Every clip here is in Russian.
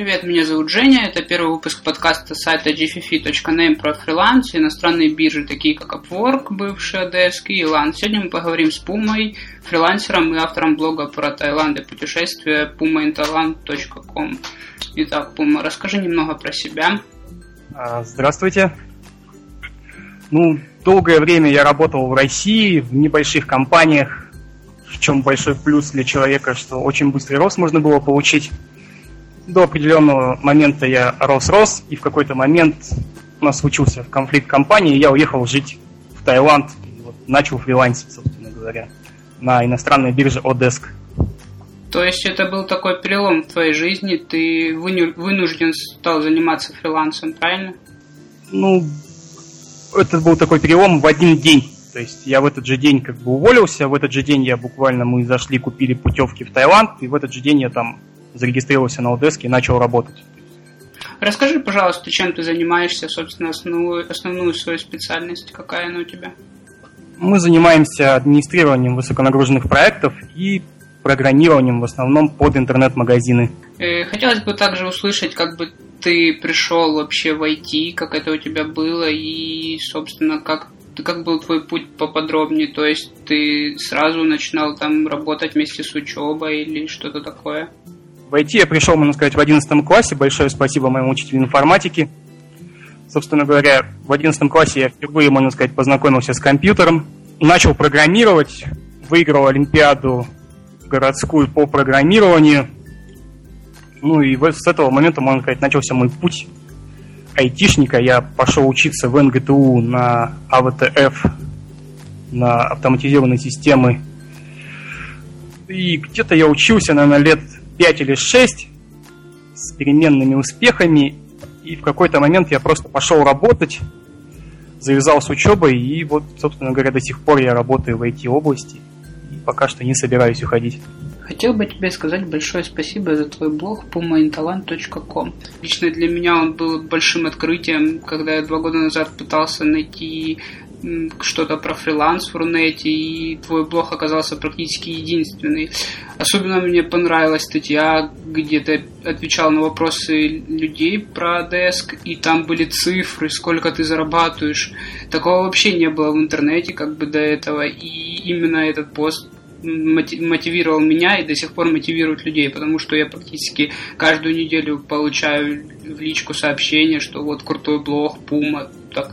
привет, меня зовут Женя, это первый выпуск подкаста сайта gffi.name про фриланс, иностранные биржи, такие как Upwork, бывший Odesk и Elan. Сегодня мы поговорим с Пумой, фрилансером и автором блога про Таиланд и путешествия pumainthailand.com. Итак, Пума, расскажи немного про себя. Здравствуйте. Долгое время я работал в России, в небольших компаниях, в чем большой плюс для человека, что очень быстрый рост можно было получить. До определенного момента я рос, и в какой-то момент у нас случился конфликт компании, и я уехал жить в Таиланд, и начал фрилансить, собственно говоря, на иностранной бирже Odesk. То есть это был такой перелом в твоей жизни, ты вынужден стал заниматься фрилансом, правильно? Это был такой перелом в один день. То есть я в этот же день уволился, в этот же день мы зашли, купили путевки в Таиланд, и в этот же день я там зарегистрировался на Odesk и начал работать. Расскажи, пожалуйста, чем ты занимаешься, собственно, основную свою специальность, какая она у тебя? Мы занимаемся администрированием высоконагруженных проектов и программированием в основном под интернет-магазины. Хотелось бы также услышать, как бы ты пришел вообще в IT, как это у тебя было и, собственно, как был твой путь поподробнее? То есть ты сразу начинал там работать вместе с учебой или что-то такое? В IT я пришел, можно сказать, в 11 классе. Большое спасибо моему учителю информатики. Собственно говоря, в 11 классе я впервые, можно сказать, познакомился с компьютером. Начал программировать, выиграл олимпиаду городскую по программированию. И с этого момента, можно сказать, начался мой путь айтишника. Я пошел учиться в НГТУ на АВТФ, на автоматизированные системы. И где-то я учился, наверное, лет 5 или 6 с переменными успехами. И в какой-то момент я просто пошел работать, завязал с учебой. И собственно говоря, до сих пор я работаю в IT-области. И пока что не собираюсь уходить. Хотел бы тебе сказать большое спасибо за твой блог pumainthailand.com. Лично для меня он был большим открытием, когда я 2 года назад пытался найти что-то про фриланс в Рунете, и твой блог оказался практически единственный. Особенно мне понравилась статья, где ты отвечал на вопросы людей про Odesk, и там были цифры, сколько ты зарабатываешь. Такого вообще не было в интернете до этого, и именно этот пост мотивировал меня и до сих пор мотивирует людей, потому что я практически каждую неделю получаю в личку сообщение, что крутой блог, Пума. Так.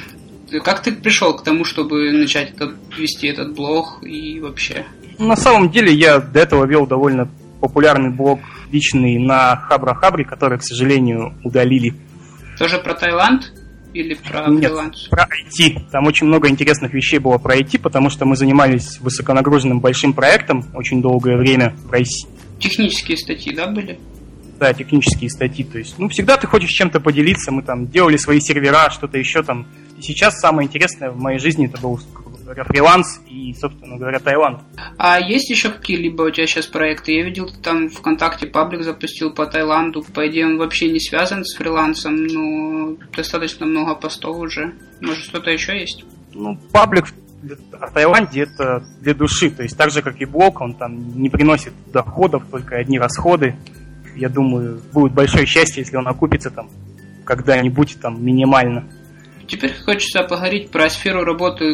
Как ты пришел к тому, чтобы начать вести этот блог и вообще? На самом деле я до этого вел довольно популярный блог личный на Хабра-Хабре, который, к сожалению, удалили. Тоже про Таиланд? Или про фриланс? Нет, про IT. Там очень много интересных вещей было про IT, потому что мы занимались высоконагруженным большим проектом очень долгое время в России. Технические статьи, да, были? Да, технические статьи. То есть, всегда ты хочешь чем-то поделиться. Мы там делали свои сервера, что-то еще там. И сейчас самое интересное в моей жизни это был, фриланс и, собственно говоря, Таиланд. А есть еще какие-либо у тебя сейчас проекты? Я видел, ты там ВКонтакте паблик запустил по Таиланду. По идее, он вообще не связан с фрилансом, но достаточно много постов уже. Может, что-то еще есть? Паблик в Таиланде это для души. То есть, так же, как и блог, он там не приносит доходов, только одни расходы. Я думаю, будет большое счастье, если он окупится там когда-нибудь там минимально. Теперь хочется поговорить про сферу работы,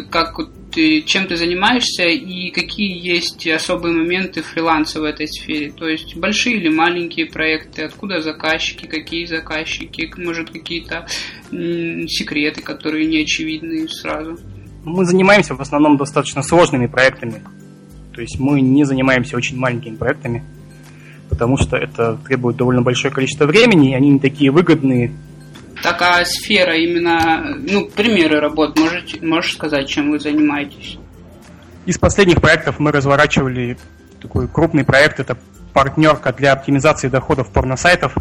чем ты занимаешься и какие есть особые моменты фриланса в этой сфере. То есть большие или маленькие проекты, откуда заказчики, какие заказчики, может какие-то секреты, которые не очевидны сразу. Мы занимаемся в основном достаточно сложными проектами. То есть мы не занимаемся очень маленькими проектами, потому что это требует довольно большое количество времени, и они не такие выгодные. Так, а сфера именно, примеры работ, можешь сказать, чем вы занимаетесь? Из последних проектов мы разворачивали такой крупный проект, это партнерка для оптимизации доходов порносайтов.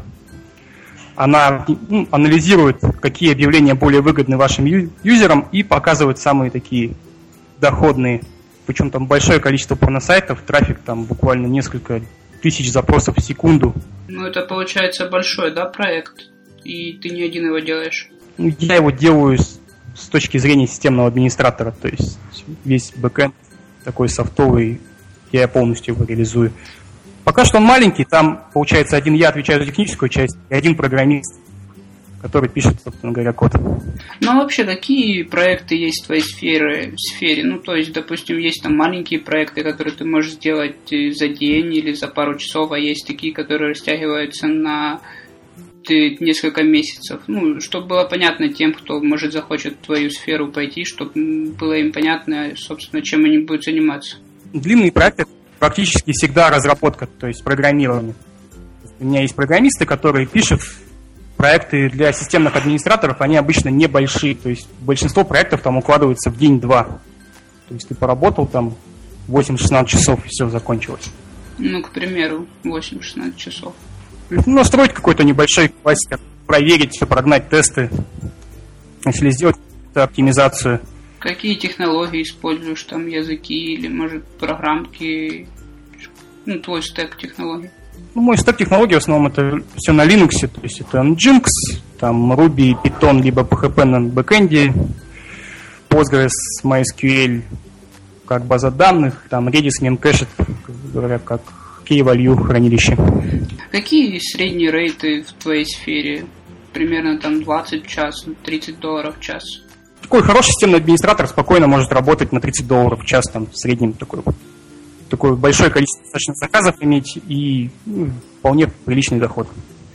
Она анализирует, какие объявления более выгодны вашим юзерам и показывает самые такие доходные. Причем там большое количество порносайтов, трафик там буквально несколько тысяч запросов в секунду. Это получается большой, да, проект? И ты не один его делаешь? Я его делаю с точки зрения системного администратора, то есть весь бэкэнд такой софтовый, я полностью его реализую. Пока что он маленький, там, получается, один я отвечаю за техническую часть, и один программист, который пишет, собственно говоря, код. Ну, а вообще, какие проекты есть в твоей сфере? Ну, то есть, допустим, есть там маленькие проекты, которые ты можешь сделать за день или за пару часов, а есть такие, которые растягиваются на несколько месяцев. Ну, чтобы было понятно тем, кто, может, захочет в твою сферу пойти, чтобы было им понятно, собственно, чем они будут заниматься. Длинные проекты практически всегда разработка, то есть программирование. У меня есть программисты, которые пишут проекты для системных администраторов, они обычно небольшие, то есть большинство проектов там укладывается в день-два. То есть ты поработал там 8-16 часов и все, закончилось. Ну, к примеру, 8-16 часов. Настроить какой-то небольшой классик, проверить, все, прогнать тесты, если сделать оптимизацию. Какие технологии используешь, там языки или, может, программки, ну, твой стек технологий? Ну, мой стек технологий в основном это все на Linux, то есть это Nginx, там Ruby, Python, либо PHP на бэкэнде, Postgres, MySQL как база данных, там Redis, Memcached, говоря, как key-value хранилище. Какие средние рейты в твоей сфере? Примерно там 20 в час, $30 в час. Такой хороший системный администратор спокойно может работать на $30 в час, там в среднем такое большое количество достаточно заказов иметь и вполне приличный доход.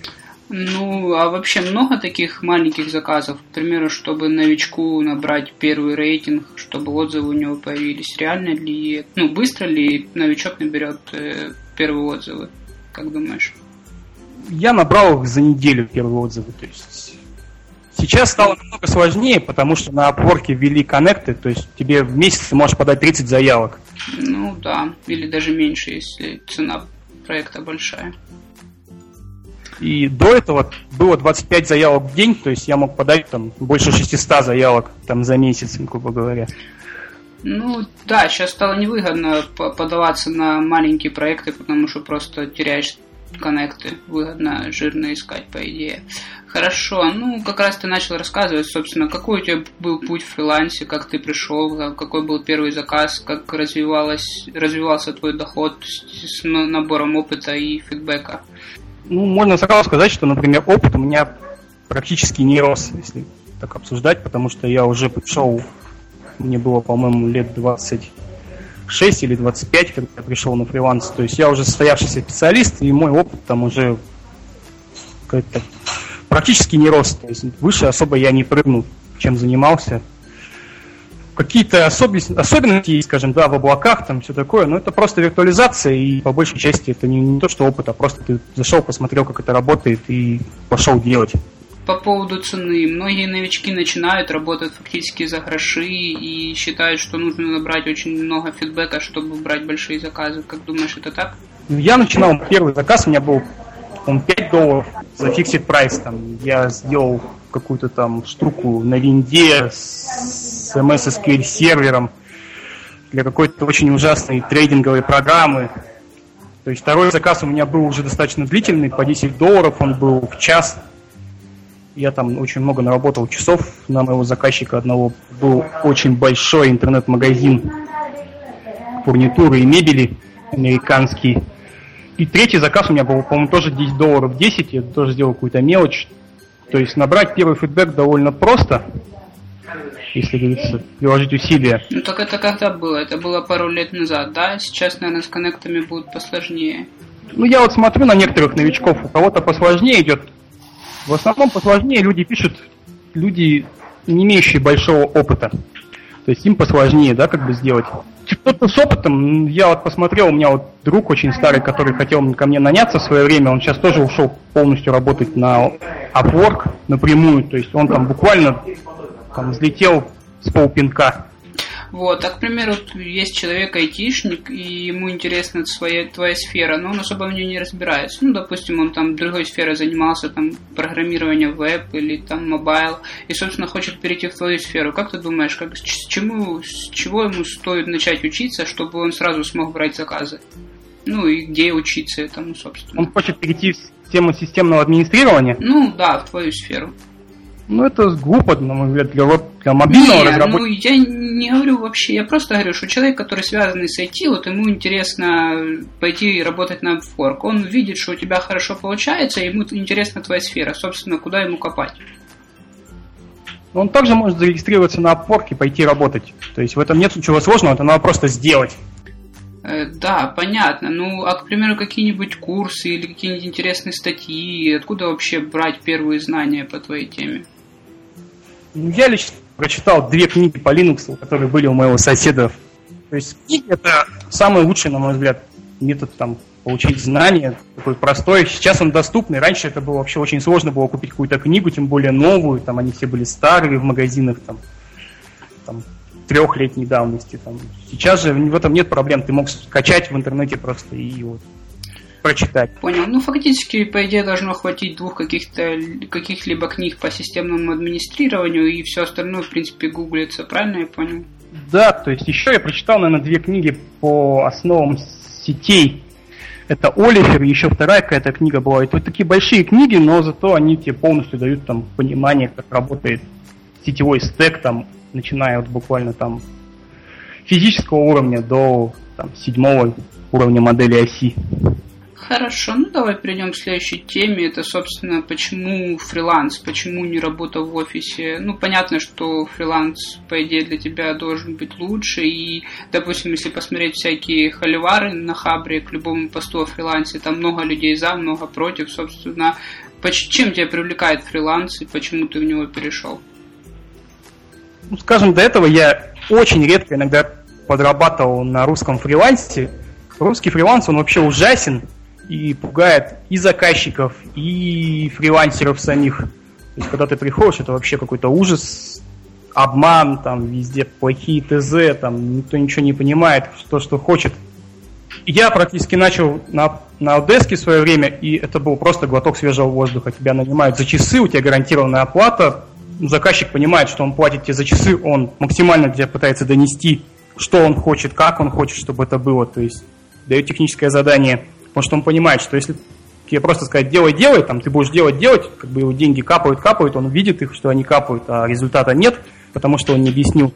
Ну, а вообще много таких маленьких заказов, к примеру, чтобы новичку набрать первый рейтинг, чтобы отзывы у него появились? Реально ли, быстро ли новичок наберет первые отзывы, как думаешь? Я набрал их за неделю первые отзывы, то есть сейчас стало намного сложнее, потому что на Upwork ввели коннекты, то есть тебе в месяц ты можешь подать 30 заявок. Ну да, или даже меньше, если цена проекта большая. И до этого было 25 заявок в день, то есть я мог подать там больше 600 заявок там за месяц, грубо говоря. Ну да, сейчас стало невыгодно подаваться на маленькие проекты, потому что просто теряешь коннекты, выгодно жирно искать, по идее. Хорошо, как раз ты начал рассказывать, собственно, какой у тебя был путь в фрилансе, как ты пришел, какой был первый заказ, как развивался твой доход с набором опыта и фидбэка. Можно сразу сказать, что, например, опыт у меня практически не рос, если так обсуждать, потому что я уже пришел, мне было, по-моему, лет 26 или 25, когда я пришел на фриланс, то есть я уже состоявшийся специалист, и мой опыт там уже практически не рос, то есть выше особо я не прыгнул, чем занимался. Какие-то особенности, скажем, в облаках, там все такое, но это просто виртуализация, и по большей части это не то, что опыт, а просто ты зашел, посмотрел, как это работает, и пошел делать. По поводу цены. Многие новички начинают, работать фактически за гроши и считают, что нужно набрать очень много фидбэка, чтобы брать большие заказы. Как думаешь, это так? Я начинал, первый заказ у меня был $5 за fixed price. Там, я сделал какую-то там штуку на винде с MS SQL сервером для какой-то очень ужасной трейдинговой программы. То есть второй заказ у меня был уже достаточно длительный, по $10, он был в час. Я там очень много наработал часов на моего заказчика одного. Был очень большой интернет-магазин фурнитуры и мебели американский. И третий заказ у меня был, по-моему, тоже $10 10, я тоже сделал какую-то мелочь. То есть набрать первый фидбэк довольно просто, если, говорится, приложить усилия. Так это когда было? Это было пару лет назад, да? Сейчас, наверное, с коннектами будет посложнее. Я вот смотрю на некоторых новичков, у кого-то посложнее идет. В основном посложнее люди пишут, люди, не имеющие большого опыта. То есть им посложнее, сделать. Кто-то с опытом, я вот посмотрел, у меня вот друг очень старый, который хотел ко мне наняться в свое время, он сейчас тоже ушел полностью работать на Upwork напрямую, то есть он там буквально взлетел с полпинка. Вот, а, к примеру, есть человек айтишник, и ему интересна твоя сфера, но он особо в ней не разбирается. Допустим, он там другой сферой занимался, там, программированием веб или там мобайл, и, собственно, хочет перейти в твою сферу. Как ты думаешь, с чего ему стоит начать учиться, чтобы он сразу смог брать заказы? И где учиться этому, собственно? Он хочет перейти в тему системного администрирования? Да, в твою сферу. Это глупо, на мой взгляд, для для мобильного разработчика. Я не говорю вообще, я просто говорю, что человек, который связан с IT, вот ему интересно пойти работать на Upwork, он видит, что у тебя хорошо получается, ему интересна твоя сфера, собственно, куда ему копать. Он также может зарегистрироваться на Upwork и пойти работать. То есть в этом нет ничего сложного, это надо просто сделать. Да, понятно. Ну, а, к примеру, какие-нибудь курсы или какие-нибудь интересные статьи, откуда вообще брать первые знания по твоей теме? Я лично прочитал 2 книги по Linux, которые были у моего соседа. То есть книги — это самый лучший, на мой взгляд, метод там получить знания, такой простой. Сейчас он доступный. Раньше это было вообще очень сложно было купить какую-то книгу, тем более новую. Там они все были старые в магазинах, там 3-летней давности. Там. Сейчас же в этом нет проблем. Ты мог скачать в интернете просто и вот прочитать. Понял. Ну, фактически, по идее, должно хватить 2 каких-либо книг по системному администрированию, и все остальное, в принципе, гуглится. Правильно я понял? Да, то есть еще я прочитал, наверное, 2 книги по основам сетей. Это Олифер, и еще 2 какая-то книга была. Это вот такие большие книги, но зато они тебе полностью дают там понимание, как работает сетевой стэк, там, начиная от буквально там физического уровня до там, 7 уровня модели оси. Хорошо, ну давай перейдем к следующей теме. Это, собственно, почему фриланс, почему не работа в офисе. Ну, понятно, что фриланс, по идее, для тебя должен быть лучше. И, допустим, если посмотреть всякие холивары на Хабре к любому посту о фрилансе, там много людей за, много против. Собственно, чем тебя привлекает фриланс и почему ты в него перешел? Ну, скажем, до этого я очень редко иногда подрабатывал на русском фрилансе. Русский фриланс, он вообще ужасен и пугает и заказчиков, и фрилансеров самих. То есть, когда ты приходишь, это вообще какой-то ужас, обман, там везде плохие ТЗ, там никто ничего не понимает, что хочет. Я практически начал на Одеске в свое время, и это был просто глоток свежего воздуха. Тебя нанимают за часы, у тебя гарантированная оплата. Заказчик понимает, что он платит тебе за часы, он максимально тебя пытается донести, что он хочет, как он хочет, чтобы это было. То есть дает техническое задание, потому что он понимает, что если тебе просто сказать делай, там ты будешь делать, как бы его деньги капают, он видит их, что они капают, а результата нет, потому что он не объяснил.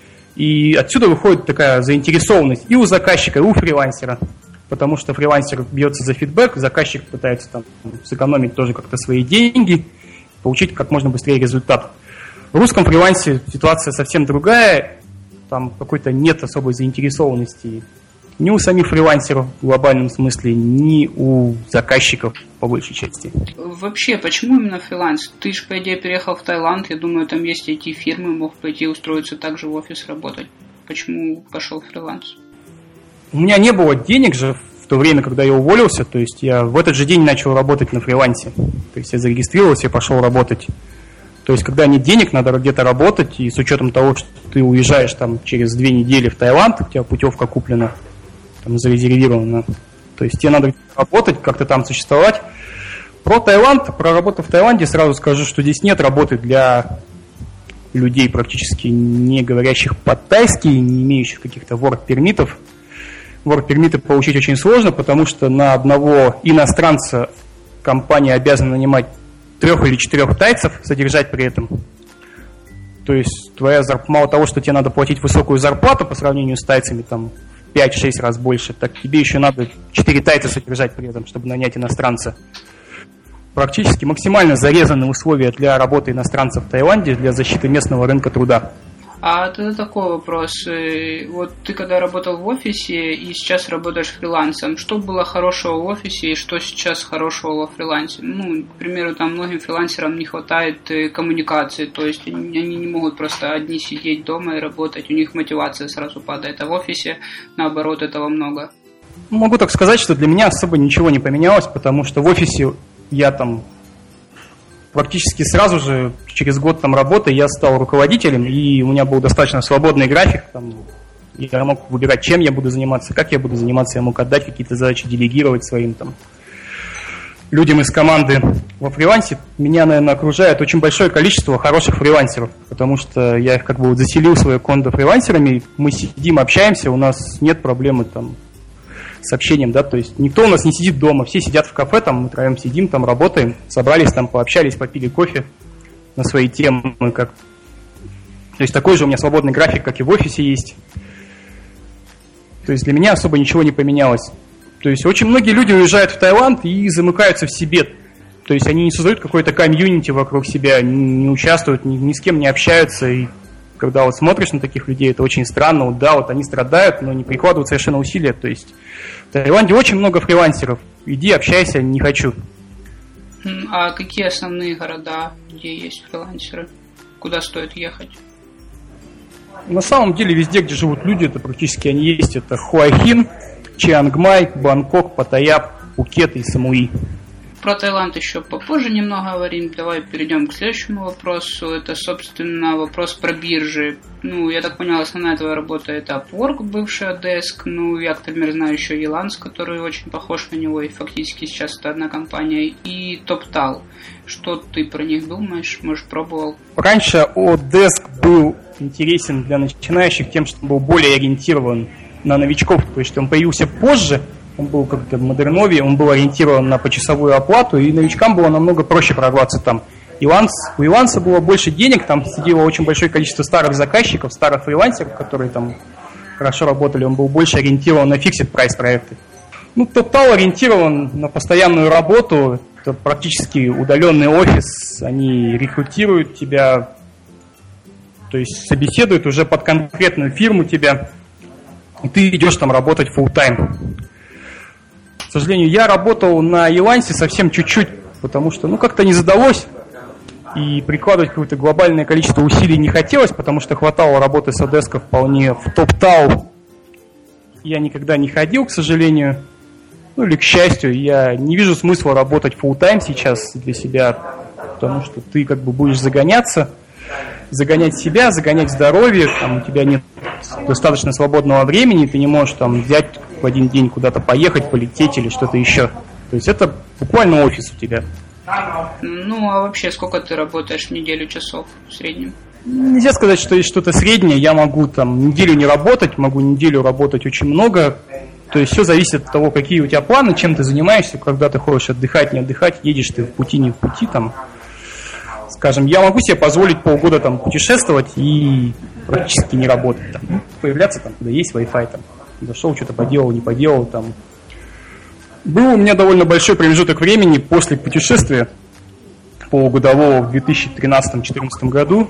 И отсюда выходит такая заинтересованность и у заказчика, и у фрилансера, потому что фрилансер бьется за фидбэк, заказчик пытается там сэкономить тоже как-то свои деньги, получить как можно быстрее результат. В русском фрилансе ситуация совсем другая, там какой-то нет особой заинтересованности ни у самих фрилансеров в глобальном смысле, ни у заказчиков по большей части. Вообще, почему именно фриланс? Ты же, по идее, переехал в Таиланд, я думаю, там есть IT-фирмы, мог пойти устроиться также в офис работать. Почему пошел в фриланс? У меня не было денег же в то время, когда я уволился, то есть я в этот же день начал работать на фрилансе. То есть я зарегистрировался и пошел работать. То есть когда нет денег, надо где-то работать, и с учетом того, что ты уезжаешь там через 2 недели в Таиланд, у тебя путевка куплена, там зарезервировано. То есть тебе надо работать, как-то там существовать. Про Таиланд, про работу в Таиланде сразу скажу, что здесь нет работы для людей, практически не говорящих по-тайски, не имеющих каких-то work-пермитов. Work-пермиты получить очень сложно, потому что на одного иностранца компания обязана нанимать 3 или 4 тайцев, содержать при этом. То есть твоя зарплата, мало того, что тебе надо платить высокую зарплату по сравнению с тайцами, там 5-6 раз больше, так тебе еще надо 4 тайца содержать при этом, чтобы нанять иностранца. Практически максимально зарезаны условия для работы иностранцев в Таиланде для защиты местного рынка труда. А тогда такой вопрос. Вот ты когда работал в офисе и сейчас работаешь фрилансом, что было хорошего в офисе и что сейчас хорошего во фрилансе? Ну, к примеру, там многим фрилансерам не хватает коммуникации, то есть они не могут просто одни сидеть дома и работать, у них мотивация сразу падает, а в офисе, наоборот, этого много. Могу так сказать, что для меня особо ничего не поменялось, потому что в офисе я там практически сразу же, через год там работы, я стал руководителем, и у меня был достаточно свободный график. Там, я мог выбирать, чем я буду заниматься, как я буду заниматься, я мог отдать какие-то задачи, делегировать своим там людям из команды. Во фрилансе меня, наверное, окружает очень большое количество хороших фрилансеров, потому что я как бы вот заселил свое кондо фрилансерами, мы сидим, общаемся, у нас нет проблемы там с общением, да, то есть никто у нас не сидит дома, все сидят в кафе, там мы втроем сидим, там работаем, собрались, там пообщались, попили кофе на свои темы, как То есть такой же у меня свободный график, как и в офисе есть. То есть для меня особо ничего не поменялось. То есть очень многие люди уезжают в Таиланд и замыкаются в себе. То есть они не создают какой-то комьюнити вокруг себя, не участвуют, ни с кем не общаются. И когда вот смотришь на таких людей, это очень странно. Вот, да, вот они страдают, но не прикладывают совершенно усилия. То есть в Таиланде очень много фрилансеров. Иди, общайся, не хочу. А какие основные города, где есть фрилансеры? Куда стоит ехать? На самом деле везде, где живут люди, это практически они есть. Это Хуахин, Чиангмай, Бангкок, Паттайя, Пхукет и Самуи. Про Таиланд еще попозже немного говорим. Давай перейдем к следующему вопросу. Это, собственно, вопрос про биржи. Ну, я так понял, основная твоя работа это Upwork, бывший Odesk. Ну, я, например, знаю еще Elance, который очень похож на него, и фактически сейчас это одна компания. И TopTal. Что ты про них думаешь? Может, пробовал? Раньше Odesk был интересен для начинающих тем, что он был более ориентирован на новичков. То есть он появился позже. Он был как-то в модернове, он был ориентирован на почасовую оплату, и новичкам было намного проще прорваться там. У Elance было больше денег, там сидело очень большое количество старых заказчиков, старых фрилансеров, которые там хорошо работали, он был больше ориентирован на fixed price проекты. Ну, TopTal ориентирован на постоянную работу, это практически удаленный офис, они рекрутируют тебя, то есть собеседуют уже под конкретную фирму тебя, и ты идешь там работать full-time. К сожалению, я работал на Elance совсем чуть-чуть, потому что, как-то не задалось, и прикладывать какое-то глобальное количество усилий не хотелось, потому что хватало работы с Odesk вполне. В TopTal я никогда не ходил, к сожалению, или к счастью, я не вижу смысла работать full-time сейчас для себя, потому что ты как бы будешь загонять себя, загонять здоровье, там у тебя нет достаточно свободного времени, ты не можешь там взять в один день куда-то поехать, полететь или что-то еще. То есть это буквально офис у тебя. Ну, а вообще сколько ты работаешь в неделю часов в среднем? Нельзя сказать, что есть что-то среднее. Я могу там неделю не работать, могу неделю работать очень много. То есть все зависит от того, какие у тебя планы, чем ты занимаешься, когда ты хочешь отдыхать, не отдыхать, едешь ты в пути, не в пути там. Скажем, я могу себе позволить полгода там путешествовать и практически не работать там. Появляться там, куда есть Wi-Fi там. Зашел, что-то поделал, не поделал там. Был у меня довольно большой промежуток времени после путешествия полугодового в 2013-2014 году,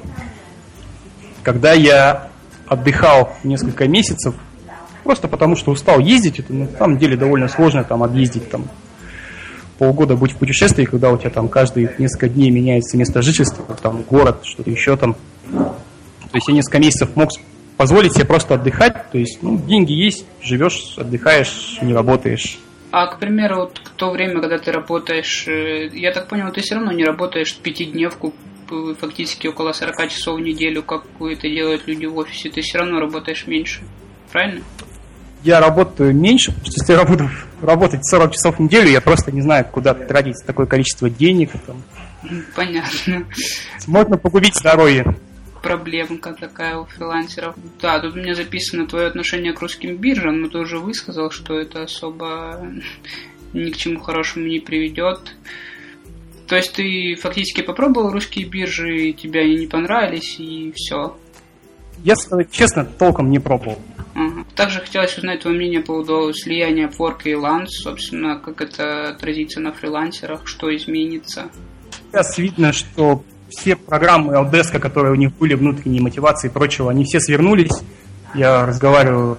когда я отдыхал несколько месяцев, просто потому что устал ездить. Это на самом деле довольно сложно там объездить там полгода быть в путешествии, когда у тебя там каждые несколько дней меняется место жительства, там город, что-то еще там. То есть я несколько месяцев мог позволить себе просто отдыхать, то есть деньги есть, живешь, отдыхаешь, не работаешь. А, к примеру, вот в то время, когда ты работаешь, я так понял, ты все равно не работаешь пятидневку, фактически около 40 часов в неделю, как это делают люди в офисе, ты все равно работаешь меньше, правильно? Я работаю меньше, потому что если я буду работать 40 часов в неделю, я просто не знаю, куда тратить такое количество денег. Там. Понятно. Можно погубить здоровье. Проблемка такая у фрилансеров. Да, тут у меня записано твое отношение к русским биржам, но ты уже высказал, что это особо ни к чему хорошему не приведет. То есть ты фактически попробовал русские биржи, и тебе они не понравились, и все. Я, сказать честно, толком не пробовал. Ага. Также хотелось узнать твое мнение по поводу слияния Upwork и Elance, собственно, как это отразится на фрилансерах, что изменится. Сейчас видно, что все программы Odesk, которые у них были, внутренние мотивации и прочего, они все свернулись. Я разговариваю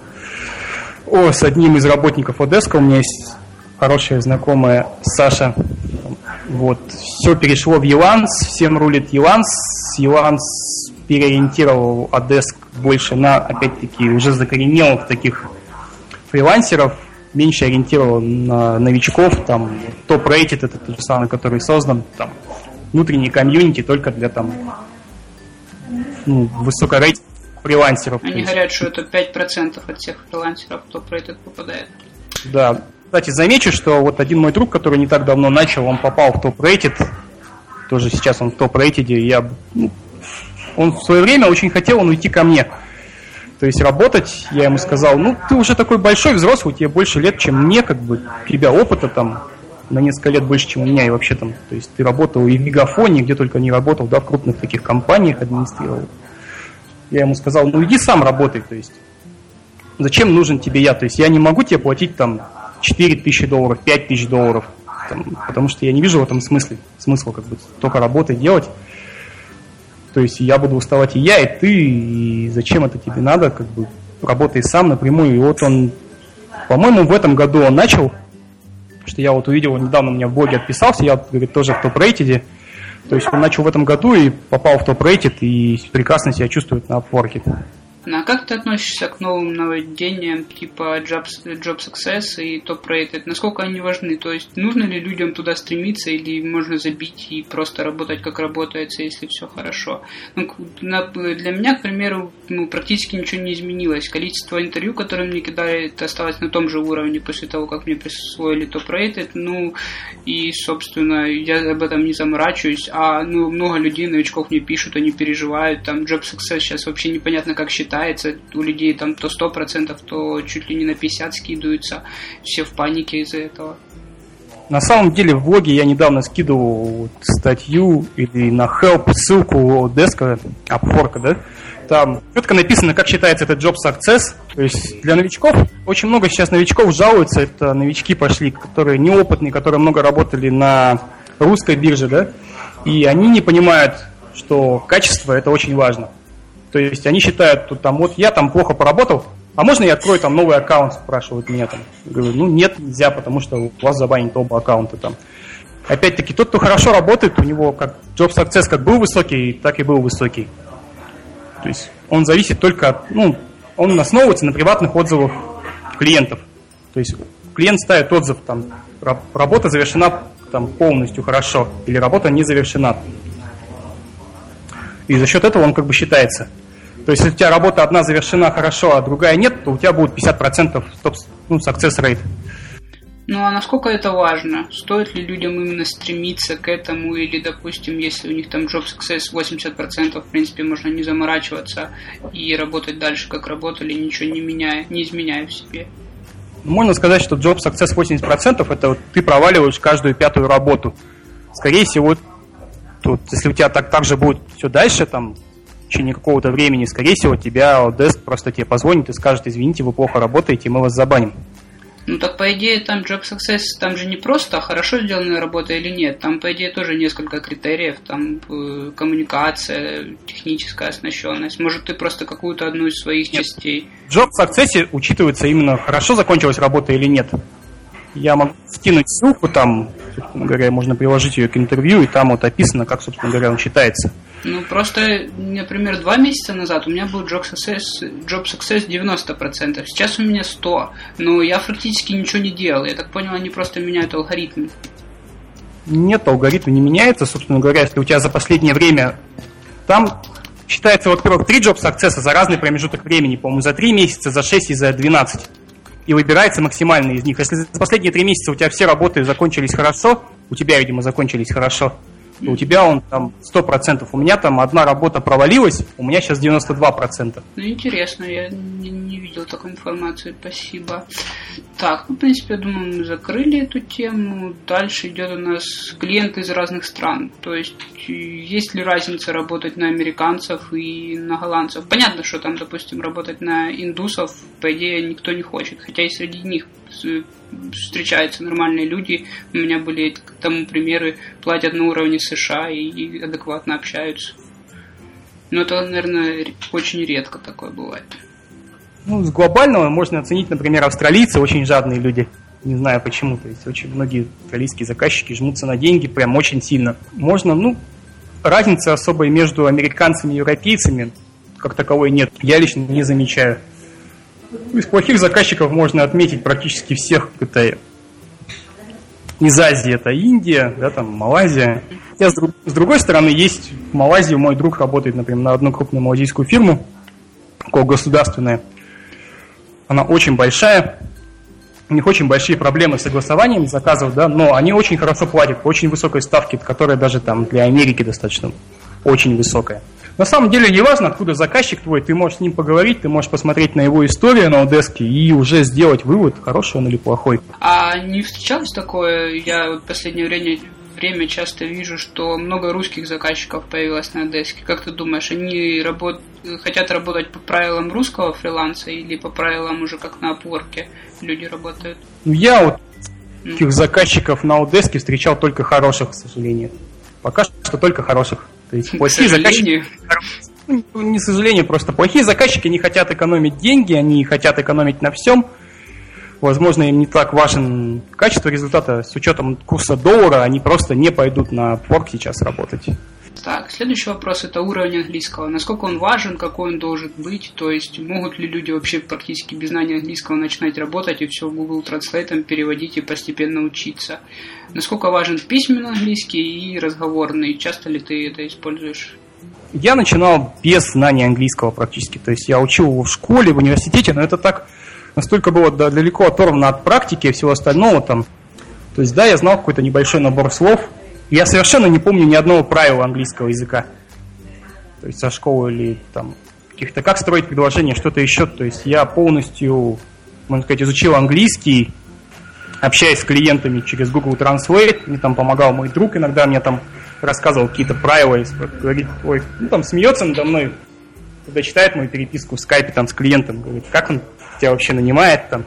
с одним из работников Odesk, у меня есть хорошая знакомая Саша. Вот. Все перешло в Elance, всем рулит Elance. Elance переориентировал Odesk больше на, опять-таки, уже закоренелых таких фрилансеров, меньше ориентировал на новичков, там, топ-рейтед, это тот же самый, который создан, там, внутренний комьюнити только для, там, высокорейтинговых фрилансеров. Они говорят, что это 5% от всех фрилансеров топ-рейтед попадает. Да. Кстати, замечу, что вот один мой друг, который не так давно начал, он попал в топ-рейтед, тоже сейчас он в топ-рейтеде, он в свое время очень хотел уйти ко мне, то есть работать. Я ему сказал, ты уже такой большой, взрослый, тебе больше лет, чем мне, как бы, у тебя опыта там на несколько лет больше, чем у меня, и вообще там, то есть ты работал и в Мегафоне, где только не работал, да, в крупных таких компаниях администрировал. Я ему сказал, ну иди сам работай, то есть зачем нужен тебе я? То есть я не могу тебе платить там $4000, $5000, там, потому что я не вижу в этом смысла как бы только работать, делать. То есть я буду уставать и я, и ты, и зачем это тебе надо, как бы работай сам напрямую. И вот он, по-моему, в этом году он начал, что я вот увидел, недавно у меня в блоге отписался, я, говорит, тоже в топ-рейтеде. То есть он начал в этом году и попал в топ-рейтед и прекрасно себя чувствует на Upwork. Ну, а как ты относишься к новым нововведениям типа Job Success и Top Rated? Насколько они важны? То есть нужно ли людям туда стремиться или можно забить и просто работать как работается, если все хорошо? Ну, для меня, к примеру, практически ничего не изменилось. Количество интервью, которые мне кидали, осталось на том же уровне после того, как мне присвоили Top Rated. Ну, и, собственно, я об этом не заморачиваюсь. А много людей, новичков мне пишут, они переживают. Там Job Success сейчас вообще непонятно, как считать. У людей там то 100%, то чуть ли не на 50% скидываются. Все в панике из-за этого. На самом деле в блоге я недавно скидывал статью или на help ссылку деска Upwork, да? Там четко написано, как считается этот Job Success. То есть для новичков, очень много сейчас новичков жалуются, это новички пошли, которые неопытные, которые много работали на русской бирже, да? И они не понимают, что качество это очень важно. То есть они считают, что там, вот я там плохо поработал, а можно я открою там новый аккаунт, спрашивают меня там. Я говорю, ну нет, нельзя, потому что у вас забанят оба аккаунта там. Опять-таки, тот, кто хорошо работает, у него как Job Success как был высокий, так и был высокий. То есть он зависит только от, он основывается на приватных отзывах клиентов. То есть клиент ставит отзыв, там, работа завершена там, полностью хорошо, или работа не завершена. И за счет этого он как бы считается. То есть, если у тебя работа одна завершена хорошо, а другая нет, то у тебя будет 50% success rate. Ну, а насколько это важно? Стоит ли людям именно стремиться к этому? Или, допустим, если у них там Job Success 80%, в принципе, можно не заморачиваться и работать дальше, как работали, ничего не меняя, не изменяя в себе? Можно сказать, что Job Success 80% это вот ты проваливаешь каждую пятую работу. Скорее всего, тут, если у тебя так же будет все дальше, там, в течение какого-то времени, скорее всего, тебя Desk просто тебе позвонит и скажет, извините, вы плохо работаете, мы вас забаним. Ну так, по идее, там Job Success, там же не просто хорошо сделанная работа или нет, там, по идее, тоже несколько критериев, там коммуникация, техническая оснащенность. Может, ты просто какую-то одну из своих частей. В Job Success учитывается именно, хорошо закончилась работа или нет. Я могу скинуть ссылку, там, собственно говоря, можно приложить ее к интервью, и там вот описано, как, собственно говоря, он считается. Ну, просто, например, 2 месяца назад у меня был Job Success 90%, сейчас у меня 100%, но я фактически ничего не делал. Я так понял, они просто меняют алгоритмы. Нет, алгоритм не меняется, собственно говоря, если у тебя за последнее время там считается, во-первых, 3 Job Success за разный промежуток времени, по-моему, за 3 месяца, за 6 и за 12. И выбирается максимальный из них. Если за последние 3 месяца у тебя все работы закончились хорошо, у тебя, видимо, закончились хорошо, то у тебя он там 100%. У меня там одна работа провалилась, у меня сейчас 92%. Ну, интересно, я не видел такой информации, спасибо. Так, в принципе, я думаю, мы закрыли эту тему. Дальше идет у нас клиенты из разных стран. То есть, есть ли разница работать на американцев и на голландцев? Понятно, что там, допустим, работать на индусов, по идее, никто не хочет. Хотя и среди них встречаются нормальные люди. У меня были к тому примеры, платят на уровне США и адекватно общаются. Но это, наверное, очень редко такое бывает. Ну, с глобального можно оценить, например, австралийцы, очень жадные люди. Не знаю почему. То есть очень многие австралийские заказчики жмутся на деньги прям очень сильно. Можно, разницы особой между американцами и европейцами как таковой нет. Я лично не замечаю. Из плохих заказчиков можно отметить практически всех. Это из Азии это Индия, да, там Малайзия. Хотя, с другой стороны, есть в Малайзии мой друг работает, например, на одну крупную малайзийскую фирму, такая государственная. Она очень большая, у них очень большие проблемы с согласованием заказов, да, но они очень хорошо платят, по очень высокой ставке, которая даже там для Америки достаточно очень высокая. На самом деле не важно, откуда заказчик твой, ты можешь с ним поговорить, ты можешь посмотреть на его историю на Odesky и уже сделать вывод, хороший он или плохой. А не встречалось такое, я в последнее время время часто вижу, что много русских заказчиков появилось на Одеске. Как ты думаешь, они хотят работать по правилам русского фриланса или по правилам уже как на Upwork люди работают? Я вот таких заказчиков на Одеске встречал только хороших, к сожалению. Пока что только хороших. То есть плохие заказчики... Не к сожалению, просто плохие заказчики не хотят экономить деньги, они хотят экономить на всем. Возможно, им не так важен качество результата. С учетом курса доллара они просто не пойдут на Upwork сейчас работать. Так, следующий вопрос – это уровень английского. Насколько он важен, какой он должен быть? То есть, могут ли люди вообще практически без знания английского начинать работать и все Google Translate переводить и постепенно учиться? Насколько важен письменный английский и разговорный? Часто ли ты это используешь? Я начинал без знания английского практически. То есть, я учил его в школе, в университете, но это так настолько было далеко оторвано от практики и всего остального там. То есть, да, я знал какой-то небольшой набор слов. Я совершенно не помню ни одного правила английского языка. То есть со школы или там каких-то как строить предложения, что-то еще. То есть я полностью, можно сказать, изучил английский, общаясь с клиентами через Google Translate. Мне там помогал мой друг, иногда мне там рассказывал какие-то правила, и говорит, ой, ну там смеется надо мной, когда читает мою переписку в скайпе там с клиентом, говорит, как он тебя вообще нанимает там,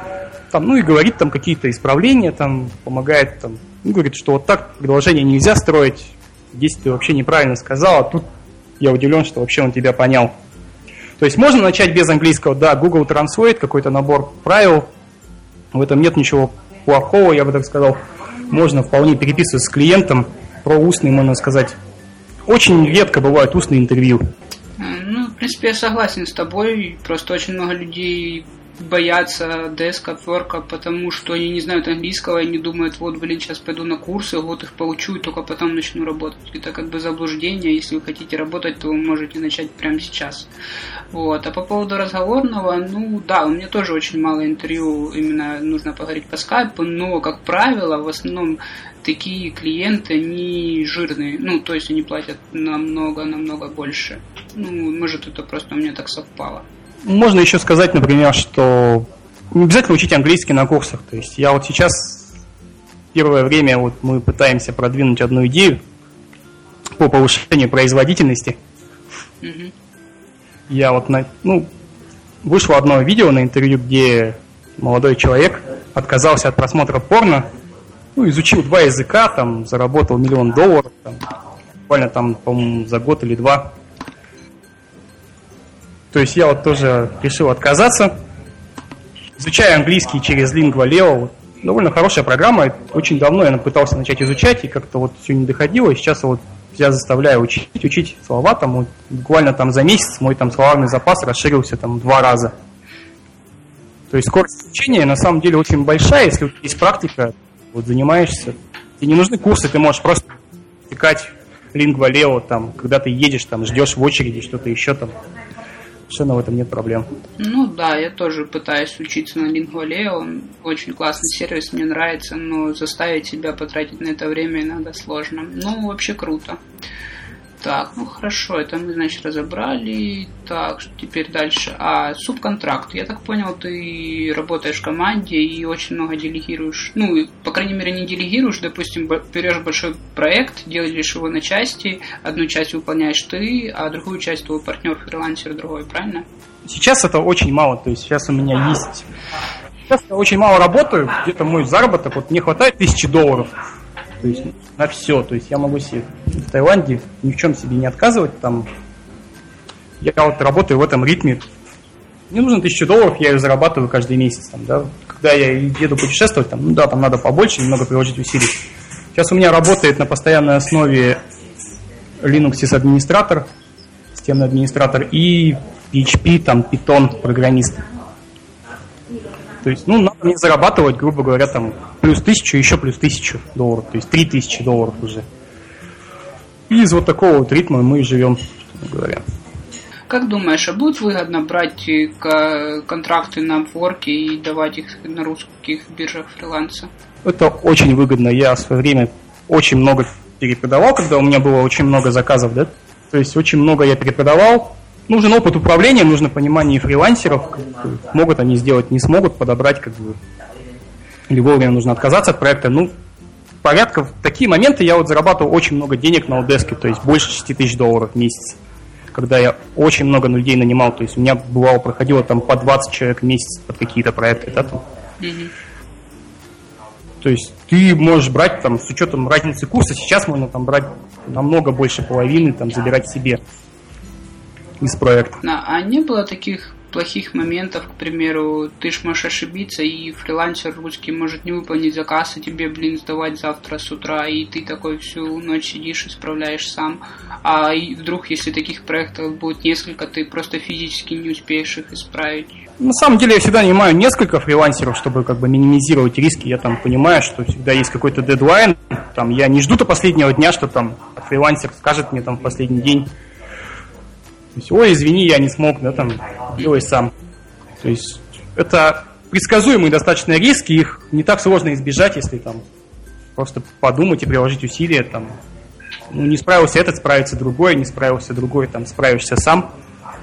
ну и говорит там какие-то исправления, там помогает там. Говорит, что вот так предложение нельзя строить, здесь ты вообще неправильно сказал, а тут я удивлен, что вообще он тебя понял. То есть можно начать без английского, да, Google Translate, какой-то набор правил, в этом нет ничего плохого, я бы так сказал. Можно вполне переписываться с клиентом, про устный, можно сказать. Очень редко бывают устные интервью. Ну, в принципе, я согласен с тобой, просто очень много людей боятся деска, Upwork, потому что они не знают английского и не думают, вот, блин, сейчас пойду на курсы, вот их получу, и только потом начну работать. Это как бы заблуждение, если вы хотите работать, то вы можете начать прямо сейчас. Вот. А по поводу разговорного, ну да, у меня тоже очень мало интервью, именно нужно поговорить по скайпу, но, как правило, в основном такие клиенты, они жирные, ну, то есть они платят намного больше. Ну, может, это просто у меня так совпало. Можно еще сказать, например, что не обязательно учить английский на курсах. То есть я вот сейчас первое время вот мы пытаемся продвинуть одну идею по повышению производительности. Mm-hmm. Я вот вышло одно видео на интервью, где молодой человек отказался от просмотра порно, изучил 2 языка, там заработал $1 миллион, там, буквально там, по-моему, за год или 2. То есть я вот тоже решил отказаться. Изучаю английский через Lingua.leo. Довольно хорошая программа. Очень давно я пытался начать изучать, и как-то вот все не доходило. И сейчас вот я заставляю учить слова. Там, вот, буквально там за месяц мой там словарный запас расширился там 2 раза. То есть скорость изучения на самом деле очень большая. Если у тебя есть практика, вот занимаешься. Тебе не нужны курсы, ты можешь просто втыкать Lingua.leo, там, когда ты едешь, там, ждешь в очереди, что-то еще там. Совершенно в этом нет проблем. Ну да, я тоже пытаюсь учиться на Lingua.leo, он очень классный сервис, мне нравится, но заставить себя потратить на это время иногда сложно. Ну, вообще круто. Так, ну хорошо, это мы, значит, разобрали. Так, теперь дальше. Субконтракт. Я так понял, ты работаешь в команде и очень много делегируешь. Ну, по крайней мере, не делегируешь. Допустим, берешь большой проект, делишь его на части. Одну часть выполняешь ты, а другую часть твой партнер-фрилансер другой, правильно? Сейчас это очень мало. То есть сейчас у меня есть... Сейчас я очень мало работаю. Где-то мой заработок, вот мне хватает $1000. То есть на все. То есть я могу себе в Таиланде ни в чем себе не отказывать. Там я вот работаю в этом ритме. Мне нужно $1000, я ее зарабатываю каждый месяц. Там, да. Когда я еду путешествовать, там, там надо побольше, немного приложить усилий. Сейчас у меня работает на постоянной основе Linux администратор, системный администратор, и PHP, там, Python программист. То есть, надо мне зарабатывать, грубо говоря, там, плюс 1000, еще плюс $1000. То есть $3000 уже. И из вот такого вот ритма мы живем, собственно говоря. Как думаешь, а будет выгодно брать контракты на Upwork и давать их на русских биржах фриланса? Это очень выгодно. Я в свое время очень много перепродавал, когда у меня было очень много заказов, да? То есть очень много я перепродавал. Нужен опыт управления, нужно понимание фрилансеров, могут они сделать, не смогут подобрать, или вовремя нужно отказаться от проекта. порядка в такие моменты я вот зарабатывал очень много денег на Odesk, то есть больше $6000 в месяц, когда я очень много людей нанимал, то есть у меня бывало проходило там по 20 человек в месяц под какие-то проекты, да, там. То есть ты можешь брать там с учетом разницы курса, сейчас можно там брать намного больше половины, там забирать себе из проекта. А не было таких плохих моментов, к примеру, ты ж можешь ошибиться, и фрилансер русский может не выполнить заказ, и тебе, сдавать завтра с утра, и ты такой всю ночь сидишь и справляешь сам. А вдруг, если таких проектов будет несколько, ты просто физически не успеешь их исправить. На самом деле я всегда нанимаю несколько фрилансеров, чтобы как бы минимизировать риски. Я там понимаю, что всегда есть какой-то дедлайн. Там, я не жду до последнего дня, что там фрилансер скажет мне там в последний день: то есть, ой, извини, я не смог, да, там, делай сам. То есть это предсказуемые достаточно риски, их не так сложно избежать, если там просто подумать и приложить усилия, там, ну, не справился этот, справится другой, не справился другой, там, справишься сам.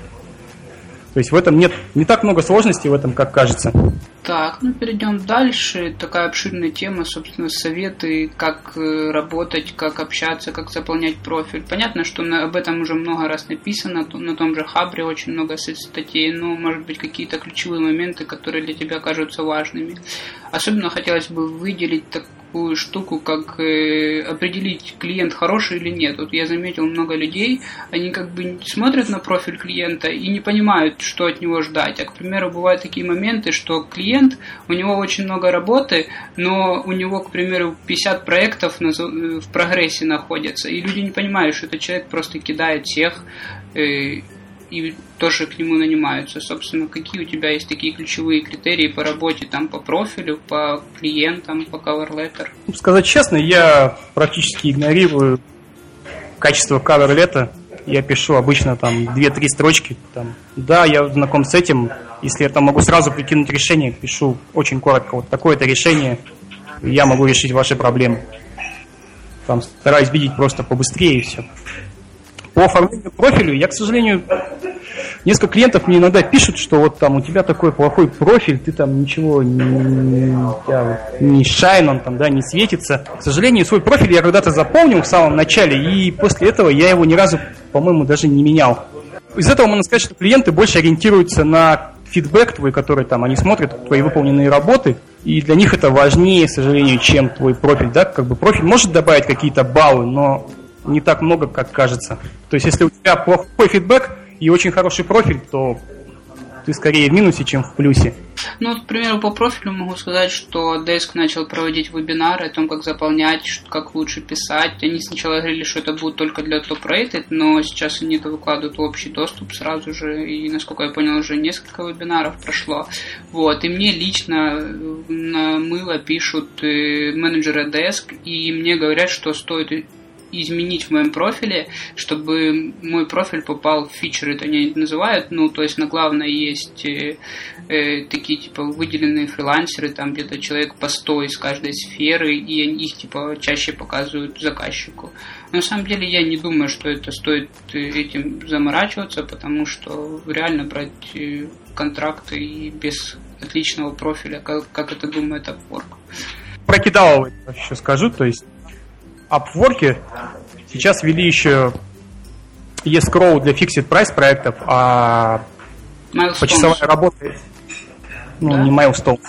То есть в этом нет не так много сложностей в этом, как кажется. Так, перейдем дальше. Такая обширная тема, собственно, советы, как работать, как общаться, как заполнять профиль. Понятно, что об этом уже много раз написано, на том же Хабре очень много статей, но, может быть, какие-то ключевые моменты, которые для тебя кажутся важными. Особенно хотелось бы выделить такую штуку, как определить, клиент хороший или нет. Вот я заметил много людей, они как бы смотрят на профиль клиента и не понимают, что от него ждать. А, к примеру, бывают такие моменты, что клиент, у него очень много работы, но у него, к примеру, 50 проектов в прогрессе находятся, и люди не понимают, что этот человек просто кидает всех и тоже к нему нанимаются. Собственно, какие у тебя есть такие ключевые критерии по работе, там, по профилю, по клиентам, по cover letter? Сказать честно, я практически игнорирую качество cover letter. Я пишу обычно там 2-3 строчки. Там. Да, я знаком с этим. Если я там могу сразу прикинуть решение, пишу очень коротко: вот такое-то решение, я могу решить ваши проблемы. Там стараюсь видеть просто побыстрее и все. По оформлению профиля я, к сожалению, несколько клиентов мне иногда пишут, что вот там у тебя такой плохой профиль, ты там ничего не шайн, он там, да, не светится. К сожалению, свой профиль я когда-то заполнил в самом начале, и после этого я его ни разу, по-моему, даже не менял. Из этого можно сказать, что клиенты больше ориентируются на фидбэк твой, который там, они смотрят твои выполненные работы, и для них это важнее, к сожалению, чем твой профиль, да, как бы профиль может добавить какие-то баллы, но не так много, как кажется. То есть, если у тебя плохой фидбэк и очень хороший профиль, то ты скорее в минусе, чем в плюсе. Ну, к примеру, по профилю могу сказать, что Desk начал проводить вебинары о том, как заполнять, как лучше писать. Они сначала говорили, что это будет только для топ-рейтед, но сейчас они это выкладывают в общий доступ сразу же, и, насколько я понял, уже несколько вебинаров прошло. Вот, и мне лично на мыло пишут менеджеры Desk, и мне говорят, что стоит изменить в моем профиле, чтобы мой профиль попал в фичеры, это они называют, ну, то есть на главной есть такие, типа, выделенные фрилансеры, там где-то человек по 100 из каждой сферы, и их, типа, чаще показывают заказчику. Но на самом деле я не думаю, что это стоит этим заморачиваться, потому что реально брать контракты и без отличного профиля, как это думает Upwork. Про кидалово еще скажу, то есть Upwork сейчас ввели еще escrow для fixed price проектов, а почасовая работа, ну, да? Не milestone.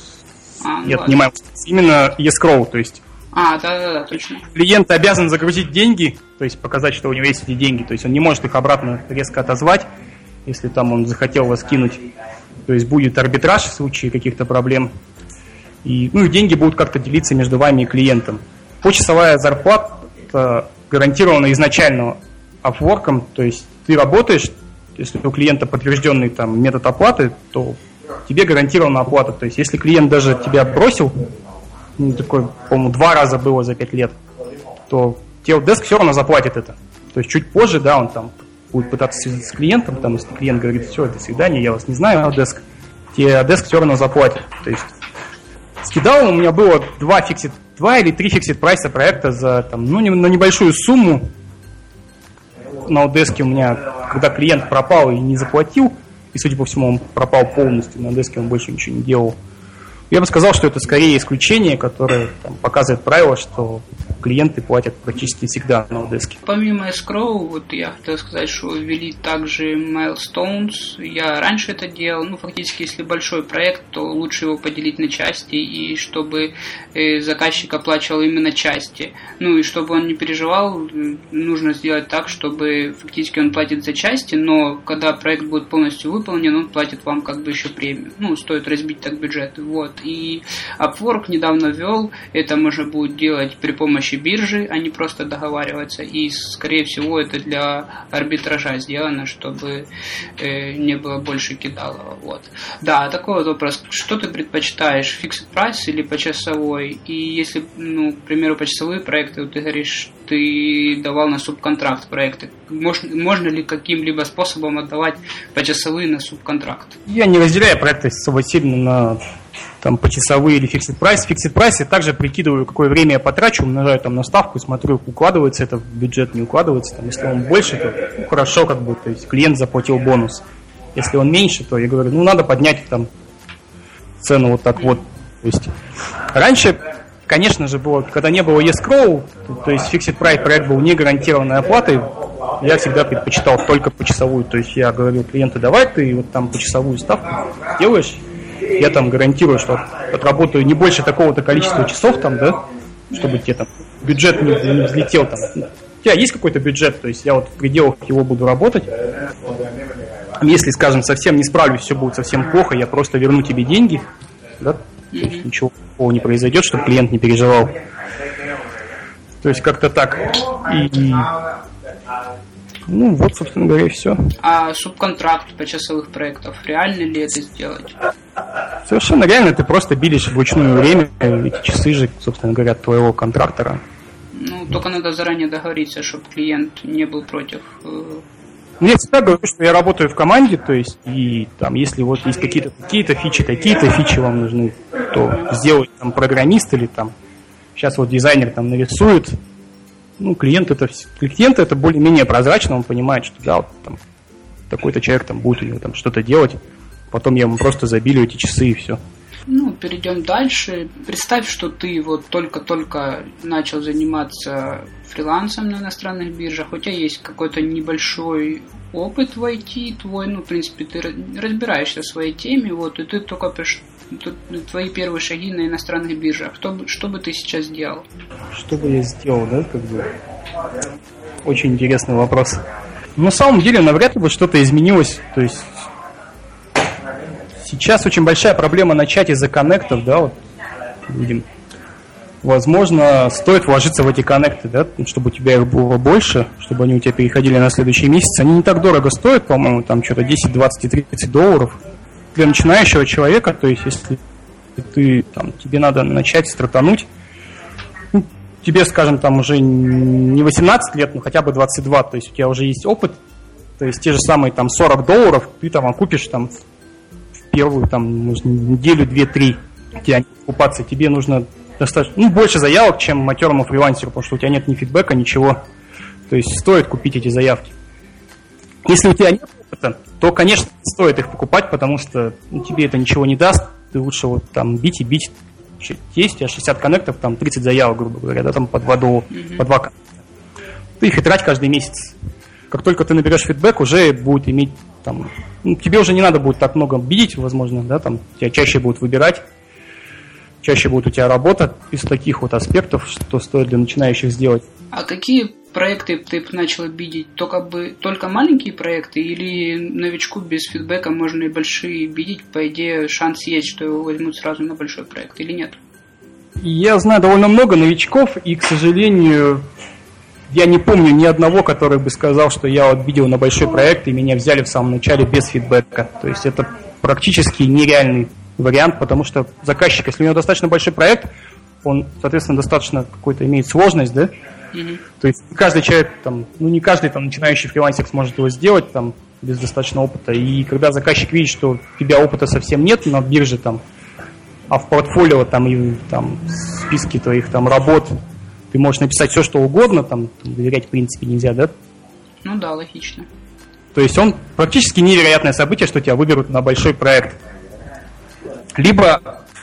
Нет, ладно. Не milestone. Именно escrow, то есть. Да, точно. Клиент обязан загрузить деньги, то есть показать, что у него есть эти деньги, то есть он не может их обратно резко отозвать, если там он захотел вас кинуть. То есть будет арбитраж в случае каких-то проблем. И, ну, и деньги будут как-то делиться между вами и клиентом. Почасовая зарплата гарантирована изначально Upwork'ом, то есть ты работаешь, если у клиента подтвержденный там метод оплаты, то тебе гарантирована оплата. То есть если клиент даже тебя бросил, ну, такой, по-моему, 2 раза было за 5 лет, то тебе Desk все равно заплатит это. То есть чуть позже, да, он там будет пытаться связаться с клиентом, там, если клиент говорит: все, до свидания, я вас не знаю, Desk, тебе Desk все равно заплатит. То есть с Кидалом у меня было 2 или 3 фиксит прайса проекта за там, ну, на небольшую сумму. На Odesk у меня, когда клиент пропал и не заплатил, и, судя по всему, он пропал полностью, на Odesk он больше ничего не делал, Я бы сказал, что это скорее исключение, которое там показывает правило, что клиенты платят практически всегда на Odesk. Помимо escrow, вот я хотел сказать, что ввели также milestones. Я раньше это делал. Фактически, если большой проект, то лучше его поделить на части, и чтобы заказчик оплачивал именно части. И чтобы он не переживал, нужно сделать так, чтобы фактически он платит за части, но когда проект будет полностью выполнен, он платит вам как бы еще премию. Стоит разбить так бюджет. Вот. И Upwork недавно ввел, это можно будет делать при помощи биржи, а не просто договариваться. И, скорее всего, это для арбитража сделано, чтобы не было больше кидалова. Вот. Да, такой вот вопрос. Что ты предпочитаешь, fixed price или почасовой? И если, к примеру, почасовые проекты, вот ты говоришь, ты давал на субконтракт проекты. Можно ли каким-либо способом отдавать почасовые на субконтракт? Я не разделяю проекты особо сильно на почасовые или fixed price. Fixed price я также прикидываю, какое время я потрачу, умножаю на ставку, смотрю, укладывается это в бюджет, не укладывается. Если он больше, то хорошо, то есть клиент заплатил бонус. Если он меньше, то я говорю, надо поднять цену вот так вот. То есть раньше, конечно же, было, когда не было escrow, то есть fixed price проект был не гарантированной оплатой, я всегда предпочитал только почасовую. То есть я говорю клиенту, давай ты почасовую ставку делаешь, я гарантирую, что отработаю не больше такого-то количества часов чтобы тебе бюджет не взлетел У тебя есть какой-то бюджет, то есть я в пределах его буду работать. Если, скажем, совсем не справлюсь, все будет совсем плохо, я просто верну тебе деньги, То есть ничего плохого не произойдет, чтобы клиент не переживал. То есть как-то так. Вот, собственно говоря, и все. А субконтракт почасовых проектов, реально ли это сделать? Совершенно реально, ты просто билишь вручную время, эти часы же, собственно говоря, от твоего контрактора. Только надо заранее договориться, чтобы клиент не был против. Я всегда говорю, что я работаю в команде, то есть, и если есть какие-то фичи вам нужны, то сделать программист или сейчас дизайнер нарисует. Клиент это более-менее прозрачно, он понимает, что такой-то человек будет у него что-то делать, потом я ему просто забилю эти часы и все. Перейдем дальше. Представь, что ты только-только начал заниматься фрилансом на иностранных биржах, у тебя есть какой-то небольшой опыт в IT твой, в принципе, ты разбираешься в своей теме, и ты только твои первые шаги на иностранных биржах. Что бы ты сейчас сделал? Что бы я сделал, Очень интересный вопрос. На самом деле, навряд ли бы что-то изменилось. То есть сейчас очень большая проблема начать из-за коннектов, видим. Возможно, стоит вложиться в эти коннекты, чтобы у тебя их было больше, чтобы они у тебя переходили на следующий месяц. Они не так дорого стоят, по-моему, что-то 10, 20 и 30 долларов. Для начинающего человека, то есть если тебе надо начать стартануть, тебе, скажем, уже не 18 лет, но хотя бы 22, то есть у тебя уже есть опыт, то есть те же самые $40 ты окупишь в первую может, неделю, 2-3, тебе окупаться, тебе нужно достаточно, больше заявок, чем матерому фрилансеру, потому что у тебя нет ни фидбэка, ничего, то есть стоит купить эти заявки. Если у тебя нет опыта, то, конечно, стоит их покупать, потому что тебе это ничего не даст. Ты лучше бить и бить. Есть у тебя 60 коннектов, 30 заявок, грубо говоря, по $2, по 2 коннекта. Ты их и трать каждый месяц. Как только ты наберешь фидбэк, уже будет иметь тебе уже не надо будет так много бидить, возможно, тебя чаще будут выбирать, чаще будет у тебя работа из таких аспектов, что стоит для начинающих сделать. А какие проекты ты начал бидить? Только маленькие проекты или новичку без фидбэка можно и большие бидить? По идее, шанс есть, что его возьмут сразу на большой проект или нет? Я знаю довольно много новичков, и, к сожалению, я не помню ни одного, который бы сказал, что я бидил на большой проект, и меня взяли в самом начале без фидбэка. То есть это практически нереальный вариант, потому что заказчик, если у него достаточно большой проект, он, соответственно, достаточно какой-то имеет сложность, То есть каждый человек, не каждый начинающий фрилансер сможет его сделать без достаточного опыта. И когда заказчик видит, что у тебя опыта совсем нет на бирже, а в портфолио и в списке твоих работ ты можешь написать все, что угодно, доверять в принципе нельзя, Да, логично. То есть практически невероятное событие, что тебя выберут на большой проект. Либо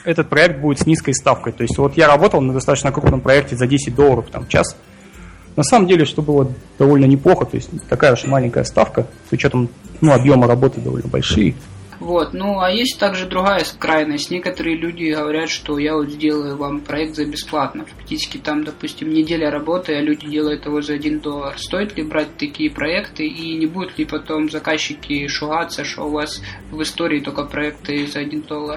этот проект будет с низкой ставкой. То есть вот я работал на достаточно крупном проекте за $10 там, в час. На самом деле, что было довольно неплохо, то есть такая уж маленькая ставка, с учетом объема работы довольно большие. Вот, а есть также другая крайность. Некоторые люди говорят, что я вот сделаю вам проект за бесплатно. Фактически там, допустим, неделя работы, а люди делают его за $1. Стоит ли брать такие проекты, и не будут ли потом заказчики шугаться, что у вас в истории только проекты за $1?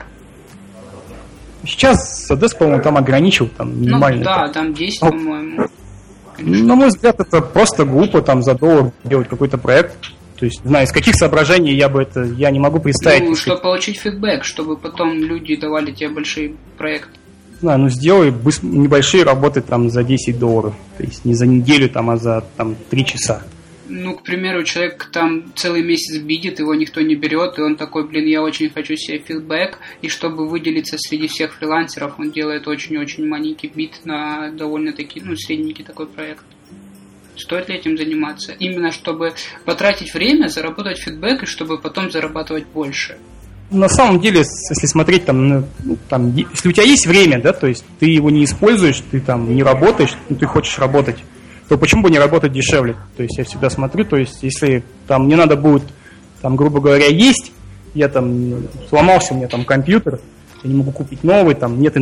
Сейчас Odesk, по-моему, там ограничил там минимально. Да, там 10, по-моему. На мой взгляд, это просто глупо там за $1 делать какой-то проект. То есть, не знаю, из каких соображений я не могу представить. Чтобы получить фидбэк, чтобы потом люди давали тебе большие проекты. Не знаю, сделай небольшие работы там за $10. То есть не за неделю, а за 3 часа. К примеру, человек там целый месяц бидит, его никто не берет, и он такой, я очень хочу себе фидбэк, и чтобы выделиться среди всех фрилансеров, он делает очень-очень маленький бит на довольно-таки, средненький такой проект. Стоит ли этим заниматься? Именно чтобы потратить время, заработать фидбэк, и чтобы потом зарабатывать больше. На самом деле, если смотреть, если у тебя есть время, да, то есть ты его не используешь, ты там не работаешь, ты хочешь работать, то почему бы не работать дешевле? То есть я всегда смотрю, то есть если там мне надо будет, грубо говоря, есть, я сломался у меня компьютер, я не могу купить новый, нет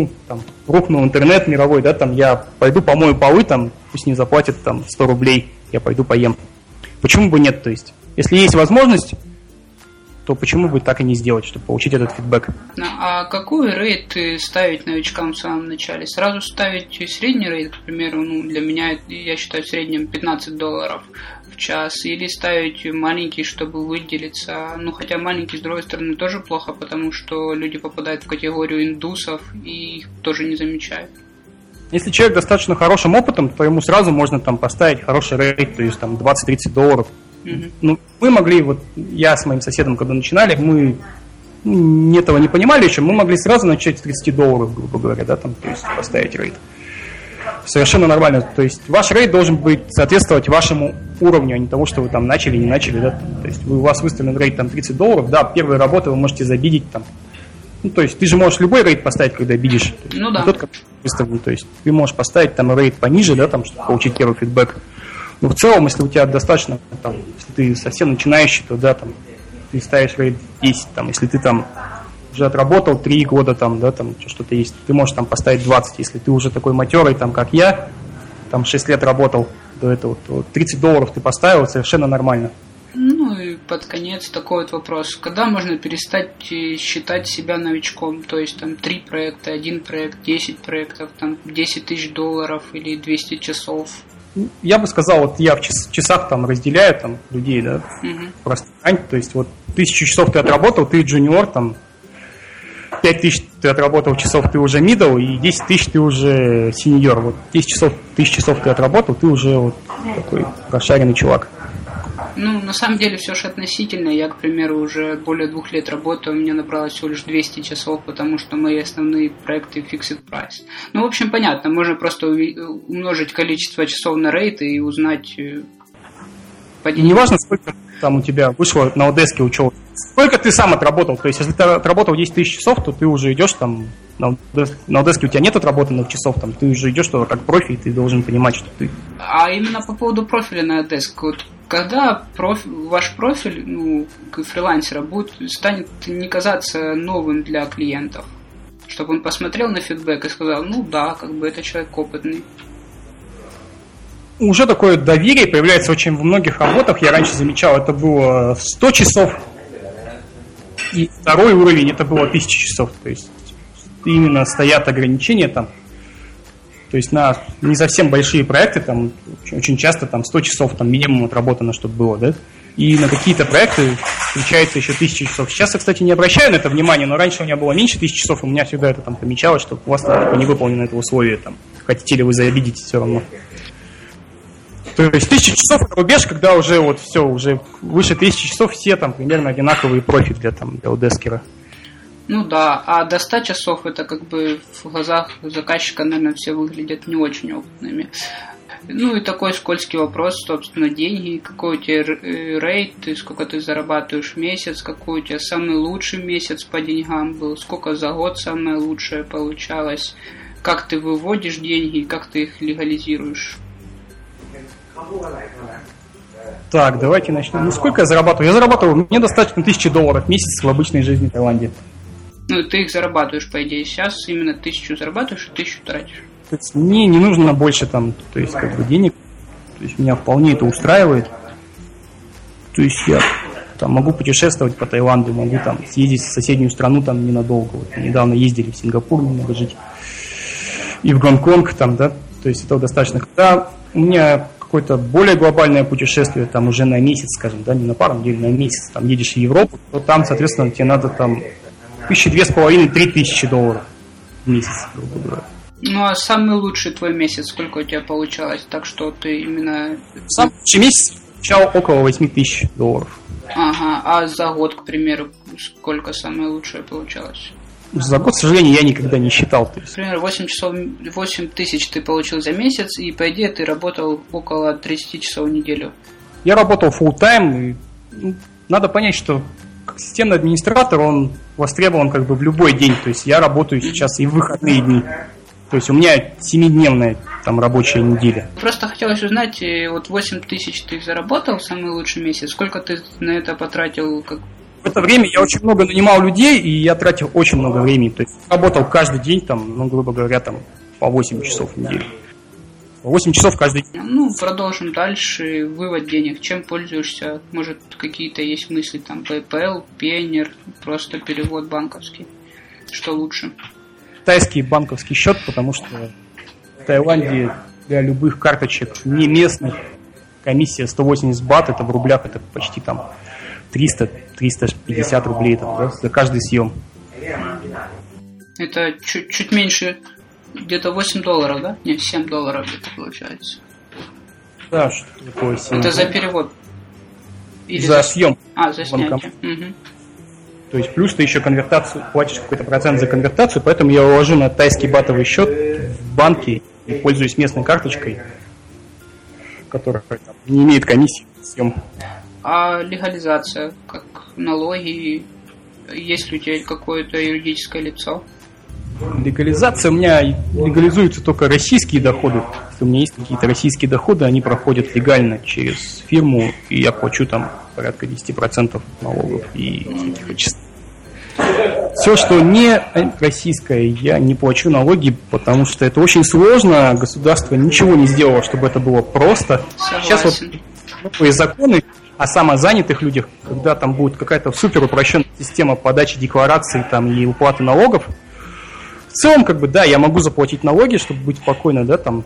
рухнул интернет мировой, да, я пойду помою полы, пусть не заплатят $100, я пойду поем. Почему бы нет, то есть, если есть возможность, то почему бы так и не сделать, чтобы получить этот фидбэк? А какой рейд ставить новичкам в самом начале? Сразу ставить средний рейд, к примеру, для меня, я считаю, в среднем $15 в час, или ставить маленький, чтобы выделиться? Хотя маленький, с другой стороны, тоже плохо, потому что люди попадают в категорию индусов и их тоже не замечают. Если человек достаточно хорошим опытом, то ему сразу можно поставить хороший рейд, то есть $20-30. Мы могли, я с моим соседом, когда начинали, мы этого не понимали еще, мы могли сразу начать с $30, грубо говоря, да, то есть поставить рейд. Совершенно нормально. То есть ваш рейд должен быть соответствовать вашему уровню, а не тому, что вы начали, не начали, да. То есть у вас выставлен рейд $30, да, первые работы вы можете забидить то есть ты же можешь любой рейд поставить, когда бидишь. Да. Тот, как выставлен, то есть ты можешь поставить рейд пониже, да, чтобы получить первый фидбэк. Но в целом, если у тебя достаточно, если ты совсем начинающий, то да, ты ставишь рейд 10, если ты уже отработал 3 года, что-то есть, ты можешь поставить 20. Если ты уже такой матерый, как я, 6 лет работал до этого, то $30 ты поставил, совершенно нормально. И под конец такой вопрос. Когда можно перестать считать себя новичком? То есть 3 проекта, 1 проект, 10 проектов, $10 000 или 200 часов? Я бы сказал, я в часах разделяю людей, да, просто, то есть 1000 часов ты отработал, ты джуниор, 5000 ты отработал часов, ты уже middle, и 10 000 ты уже сеньор. 1000 часов ты отработал, ты уже такой прошаренный чувак. На самом деле все же относительно. Я, к примеру, уже более 2 лет работаю, у меня набралось всего лишь 200 часов, потому что мои основные проекты fixed price. В общем, понятно, можно просто умножить количество часов на рейд и узнать Не важно, сколько у тебя вышло на Odesk учет. Сколько ты сам отработал. То есть, если ты отработал 10 000 часов, то ты уже идешь на Odesk у тебя нет отработанных часов, ты уже идешь как профи, и ты должен понимать, что ты... А именно по поводу профиля на Odesk, когда ваш профиль фрилансера станет не казаться новым для клиентов, чтобы он посмотрел на фидбэк и сказал, да, это человек опытный. Уже такое доверие появляется очень в многих работах. Я раньше замечал, это было 100 часов, и второй уровень это было 1000 часов. То есть именно стоят ограничения То есть на не совсем большие проекты очень часто 100 часов минимум отработано, чтобы было, да. И на какие-то проекты встречается еще 1000 часов. Сейчас я, кстати, не обращаю на это внимания, но раньше у меня было меньше 1000 часов, и у меня всегда это помечалось, что у вас не выполнено это условие, хотите ли вы заобидите все равно. То есть 1000 часов это рубеж, когда уже все, уже выше 1000 часов все примерно одинаковые профи для Odeskера. Да, а до 100 часов это в глазах заказчика, наверное, все выглядят не очень опытными. Ну и такой скользкий вопрос, собственно, деньги, какой у тебя рейт, сколько ты зарабатываешь в месяц, какой у тебя самый лучший месяц по деньгам был, сколько за год самое лучшее получалось, как ты выводишь деньги, как ты их легализируешь. Так, давайте начнем. Ну, сколько я зарабатываю? Я зарабатываю, мне достаточно $1000 в месяц в обычной жизни в Таиланде. Ну, ты их зарабатываешь, по идее, сейчас именно 1000 зарабатываешь и 1000 тратишь. То есть мне не нужно больше там, то есть как бы денег, то есть меня вполне это устраивает. То есть я там могу путешествовать по Таиланду, могу там съездить в соседнюю страну там ненадолго. Вот недавно ездили в Сингапур немного жить и в Гонконг там, да, то есть этого достаточно. Когда у меня какое-то более глобальное путешествие, там уже на месяц, скажем, да, не на пару недель, на месяц, там едешь в Европу, то там, соответственно, тебе надо там $2500–3000 в месяц, грубо говоря. Ну, а самый лучший твой месяц, сколько у тебя получалось? Так что ты именно... Самый лучший месяц получал около $8000. Ага, а за год, к примеру, сколько самое лучшее получалось? За год, к сожалению, я никогда не считал. То есть. Например, 8000 ты получил за месяц, и, по идее, ты работал около 30 часов в неделю. Я работал full-time, и надо понять, что как системный администратор, он востребован как бы в любой день. То есть я работаю сейчас и в выходные дни. То есть у меня 7-дневная там рабочая неделя. Просто хотелось узнать, вот 8000 ты заработал, самый лучший месяц, сколько ты на это потратил? В это время я очень много нанимал людей, и я тратил очень много времени. То есть работал каждый день, там, ну, грубо говоря, там, по 8 часов в неделю. По 8 часов каждый день. Ну, продолжим дальше. Вывод денег. Чем пользуешься? Может, какие-то есть мысли, там, PayPal, Payoneer, просто перевод банковский. Что лучше? Тайский банковский счет, потому что в Таиланде для любых карточек не местных комиссия 180 бат, это в рублях, это почти там 300-350 рублей там, да, за каждый съем. Это чуть меньше, где-то $8, да? Нет, $7 где-то получается. Да, что такое 7. Это за перевод? Или за съем. А, за снятие. Угу. То есть плюс ты еще конвертацию, платишь какой-то процент за конвертацию, поэтому я уложу на тайский батовый счет в банке и пользуюсь местной карточкой, которая там не имеет комиссии за съем. А легализация, как налоги, есть ли у тебя какое-то юридическое лицо? Легализация у меня легализуются только российские доходы. Если у меня есть какие-то российские доходы, они проходят легально через фирму, и я плачу там порядка 10% налогов и всяких отчислений. Все, что не российское, я не плачу налоги, потому что это очень сложно. Государство ничего не сделало, чтобы это было просто. Согласен. Сейчас вот новые законы о самозанятых людях, когда там будет какая-то супер упрощенная система подачи деклараций там, и уплаты налогов. В целом, как бы, да, я могу заплатить налоги, чтобы быть спокойно, да, там.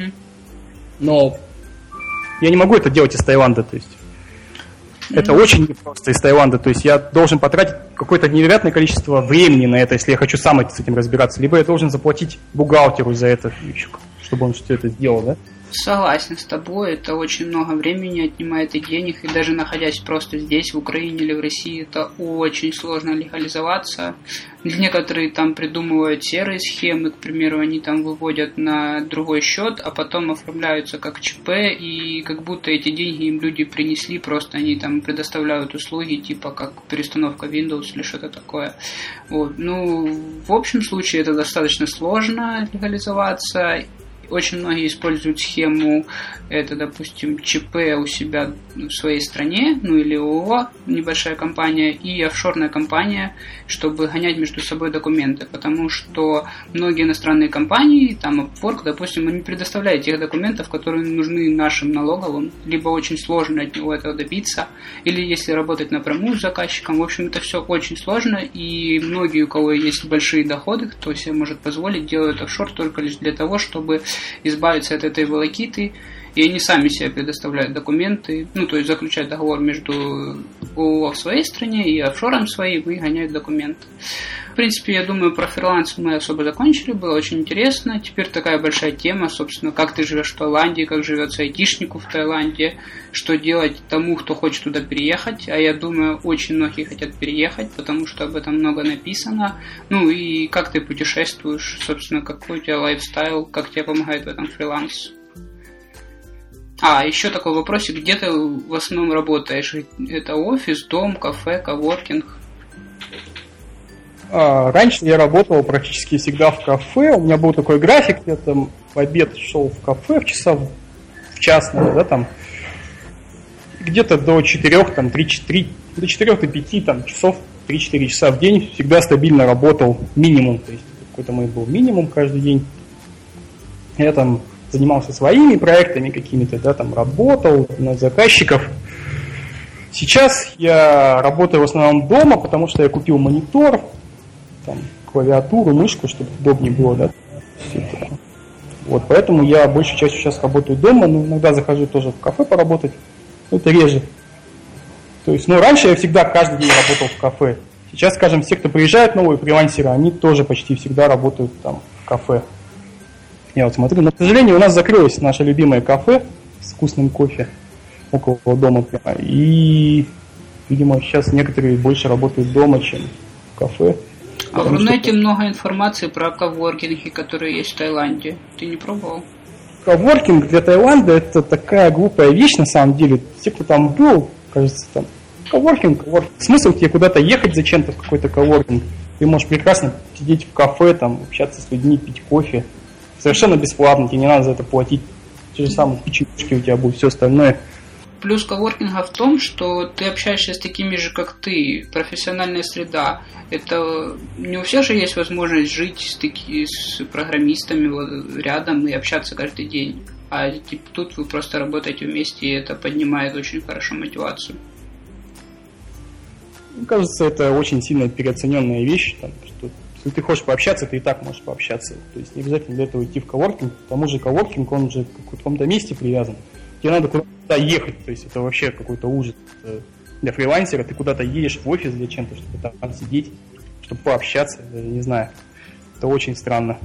Но я не могу это делать из Таиланда, то есть. Это очень непросто из Таиланда, то есть я должен потратить какое-то невероятное количество времени на это, если я хочу сам с этим разбираться, либо я должен заплатить бухгалтеру за это, чтобы он все это сделал, да? Согласен с тобой, это очень много времени отнимает и денег, и даже находясь просто здесь, в Украине или в России, это очень сложно легализоваться. Некоторые там придумывают серые схемы, к примеру, они там выводят на другой счет, а потом оформляются как ЧП, и как будто эти деньги им люди принесли, просто они там предоставляют услуги, типа как перестановка Windows или что-то такое. Вот. Ну, в общем случае это достаточно сложно легализоваться. Очень многие используют схему, это, допустим, ЧП у себя в своей стране, ну или ООО, небольшая компания, и офшорная компания, чтобы гонять между собой документы, потому что многие иностранные компании, там Upwork, допустим, они предоставляют тех документов, которые нужны нашим налоговым, либо очень сложно от него этого добиться, или если работать напрямую с заказчиком, в общем, это все очень сложно, и многие, у кого есть большие доходы, кто себе может позволить, делают офшор только лишь для того, чтобы избавиться от этой волокиты, и они сами себе предоставляют документы, ну, то есть заключают договор между ООО в своей стране и офшором своим, и гоняют документы. В принципе, я думаю, про фриланс мы особо закончили, было очень интересно. Теперь такая большая тема, собственно, как ты живешь в Таиланде, как живется айтишнику в Таиланде, что делать тому, кто хочет туда переехать. А я думаю, очень многие хотят переехать, потому что об этом много написано. Ну и как ты путешествуешь, собственно, какой у тебя лайфстайл, как тебе помогает в этом фриланс? Еще такой вопросик. Где ты в основном работаешь? Это офис, дом, кафе, коворкинг? Раньше я работал практически всегда в кафе. У меня был такой график, я там в обед шел в кафе в час, да, там где-то до 4, там, до 4-5 там, часов, 3-4 часа в день всегда стабильно работал минимум. То есть какой-то мой был минимум каждый день. Я там занимался своими проектами какими-то, да, там работал на заказчиков. Сейчас я работаю в основном дома, потому что я купил монитор, там, клавиатуру, мышку, чтобы удобнее было, да. Вот, поэтому я большей частью сейчас работаю дома, но иногда захожу тоже в кафе поработать, но это реже. То есть, раньше я всегда каждый день работал в кафе. Сейчас, скажем, все, кто приезжают, новые фрилансеры, они тоже почти всегда работают там в кафе. Я вот смотрю, но, к сожалению, у нас закрылось наше любимое кафе с вкусным кофе около дома. И, видимо, сейчас некоторые больше работают дома, чем в кафе. В Рунете много информации про коворкинги, которые есть в Таиланде. Ты не пробовал? Коворкинг для Таиланда — это такая глупая вещь, на самом деле. Те, кто там был, кажется, там коворкинг. Смысл тебе куда-то ехать зачем-то в какой-то коворкинг? Ты можешь прекрасно сидеть в кафе, там, общаться с людьми, пить кофе. Совершенно бесплатно, тебе не надо за это платить. Те же самые печенюшки у тебя будут, все остальное. Плюс коворкинга в том, что ты общаешься с такими же, как ты, профессиональная среда. Это не у всех же есть возможность жить с программистами вот, рядом и общаться каждый день. А тут вы просто работаете вместе, и это поднимает очень хорошо мотивацию. Мне кажется, это очень сильно переоцененная вещь, что если ты хочешь пообщаться, ты и так можешь пообщаться. То есть не обязательно для этого идти в коворкинг. К тому же коворкинг, он же к какому-то месте привязан. Тебе надо куда-то ехать, то есть это вообще какой-то ужас. Для фрилансера ты куда-то едешь в офис для чем-то, чтобы там сидеть, чтобы пообщаться, я не знаю. Это очень странно.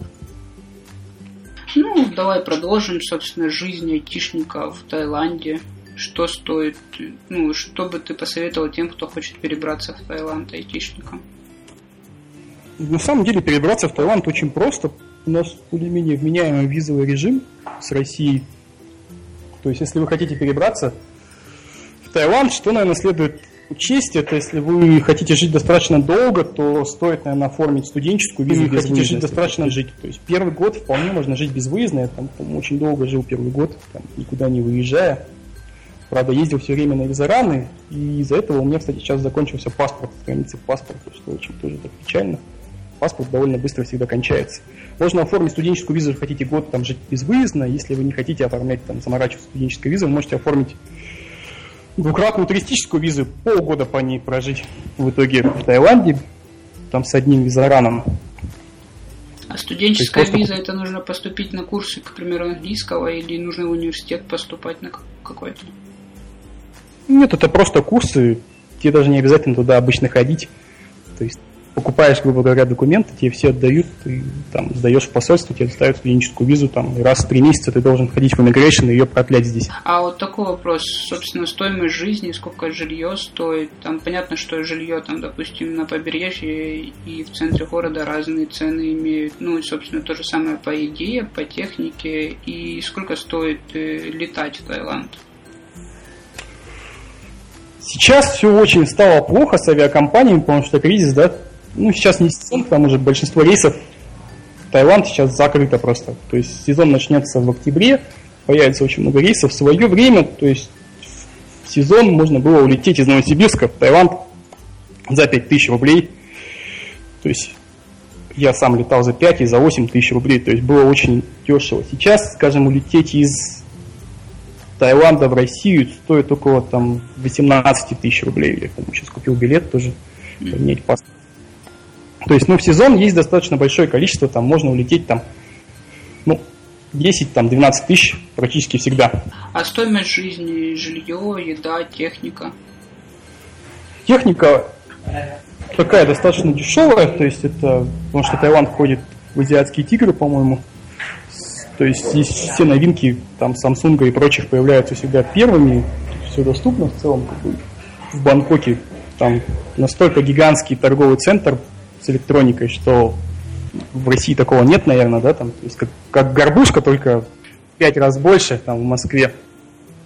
Давай продолжим, собственно, жизнь айтишника в Таиланде. Что стоит, что бы ты посоветовал тем, кто хочет перебраться в Таиланд айтишникам? На самом деле перебраться в Таиланд очень просто. У нас более-менее вменяемый визовый режим с Россией. То есть, если вы хотите перебраться в Таиланд, что, наверное, следует учесть, это если вы хотите жить достаточно долго, то стоит, наверное, оформить студенческую визу. Если хотите жить достаточно жить. То есть, первый год вполне можно жить безвыездно. Я там, очень долго жил первый год, там, никуда не выезжая. Правда, ездил все время на экзараны, и из-за этого у меня, кстати, сейчас закончился паспорт, страницы паспорта, что очень тоже так печально. Паспорт довольно быстро всегда кончается. Можно оформить студенческую визу, если хотите год там жить безвыездно. Если вы не хотите оформлять, заморачиваться студенческой визой, вы можете оформить двукратную туристическую визу, полгода по ней прожить в итоге в Таиланде, там с одним визараном. А студенческая виза, это нужно поступить на курсы, к примеру, английского, или нужно в университет поступать на какой-то? Нет, это просто курсы, тебе даже не обязательно туда обычно ходить. То есть покупаешь, грубо говоря, документы, тебе все отдают, ты там сдаешь в посольство, тебе ставят студенческую визу, там, и раз в 3 месяца ты должен ходить в immigration и ее продлять здесь. А вот такой вопрос, собственно, стоимость жизни, сколько жилье стоит, там понятно, что жилье, там, допустим, на побережье и в центре города разные цены имеют, и, собственно, то же самое по еде, по технике, и сколько стоит летать в Таиланд? Сейчас все очень стало плохо с авиакомпаниями, потому что кризис, да. Сейчас не сезон, потому что большинство рейсов в Таиланд сейчас закрыто просто. То есть сезон начнется в октябре, появится очень много рейсов. В свое время, то есть в сезон можно было улететь из Новосибирска в Таиланд за 5000 рублей. То есть я сам летал за 5 и за 8 тысяч рублей, то есть было очень дешево. Сейчас, скажем, улететь из Таиланда в Россию стоит около 18 тысяч рублей. Я, по-моему, сейчас купил билет тоже, поменять паспорт. То есть, в сезон есть достаточно большое количество, там можно улететь 10-12 тысяч практически всегда. А стоимость жизни, жилье, еда, техника? Техника такая достаточно дешевая, то есть это, потому что Таиланд входит в азиатские тигры, по-моему. То есть здесь все новинки, там, Samsung и прочих появляются всегда первыми, все доступно в целом, в Бангкоке. Там настолько гигантский торговый центр с электроникой, что в России такого нет, наверное, да, там, то есть как горбушка, только 5 раз больше, там, в Москве.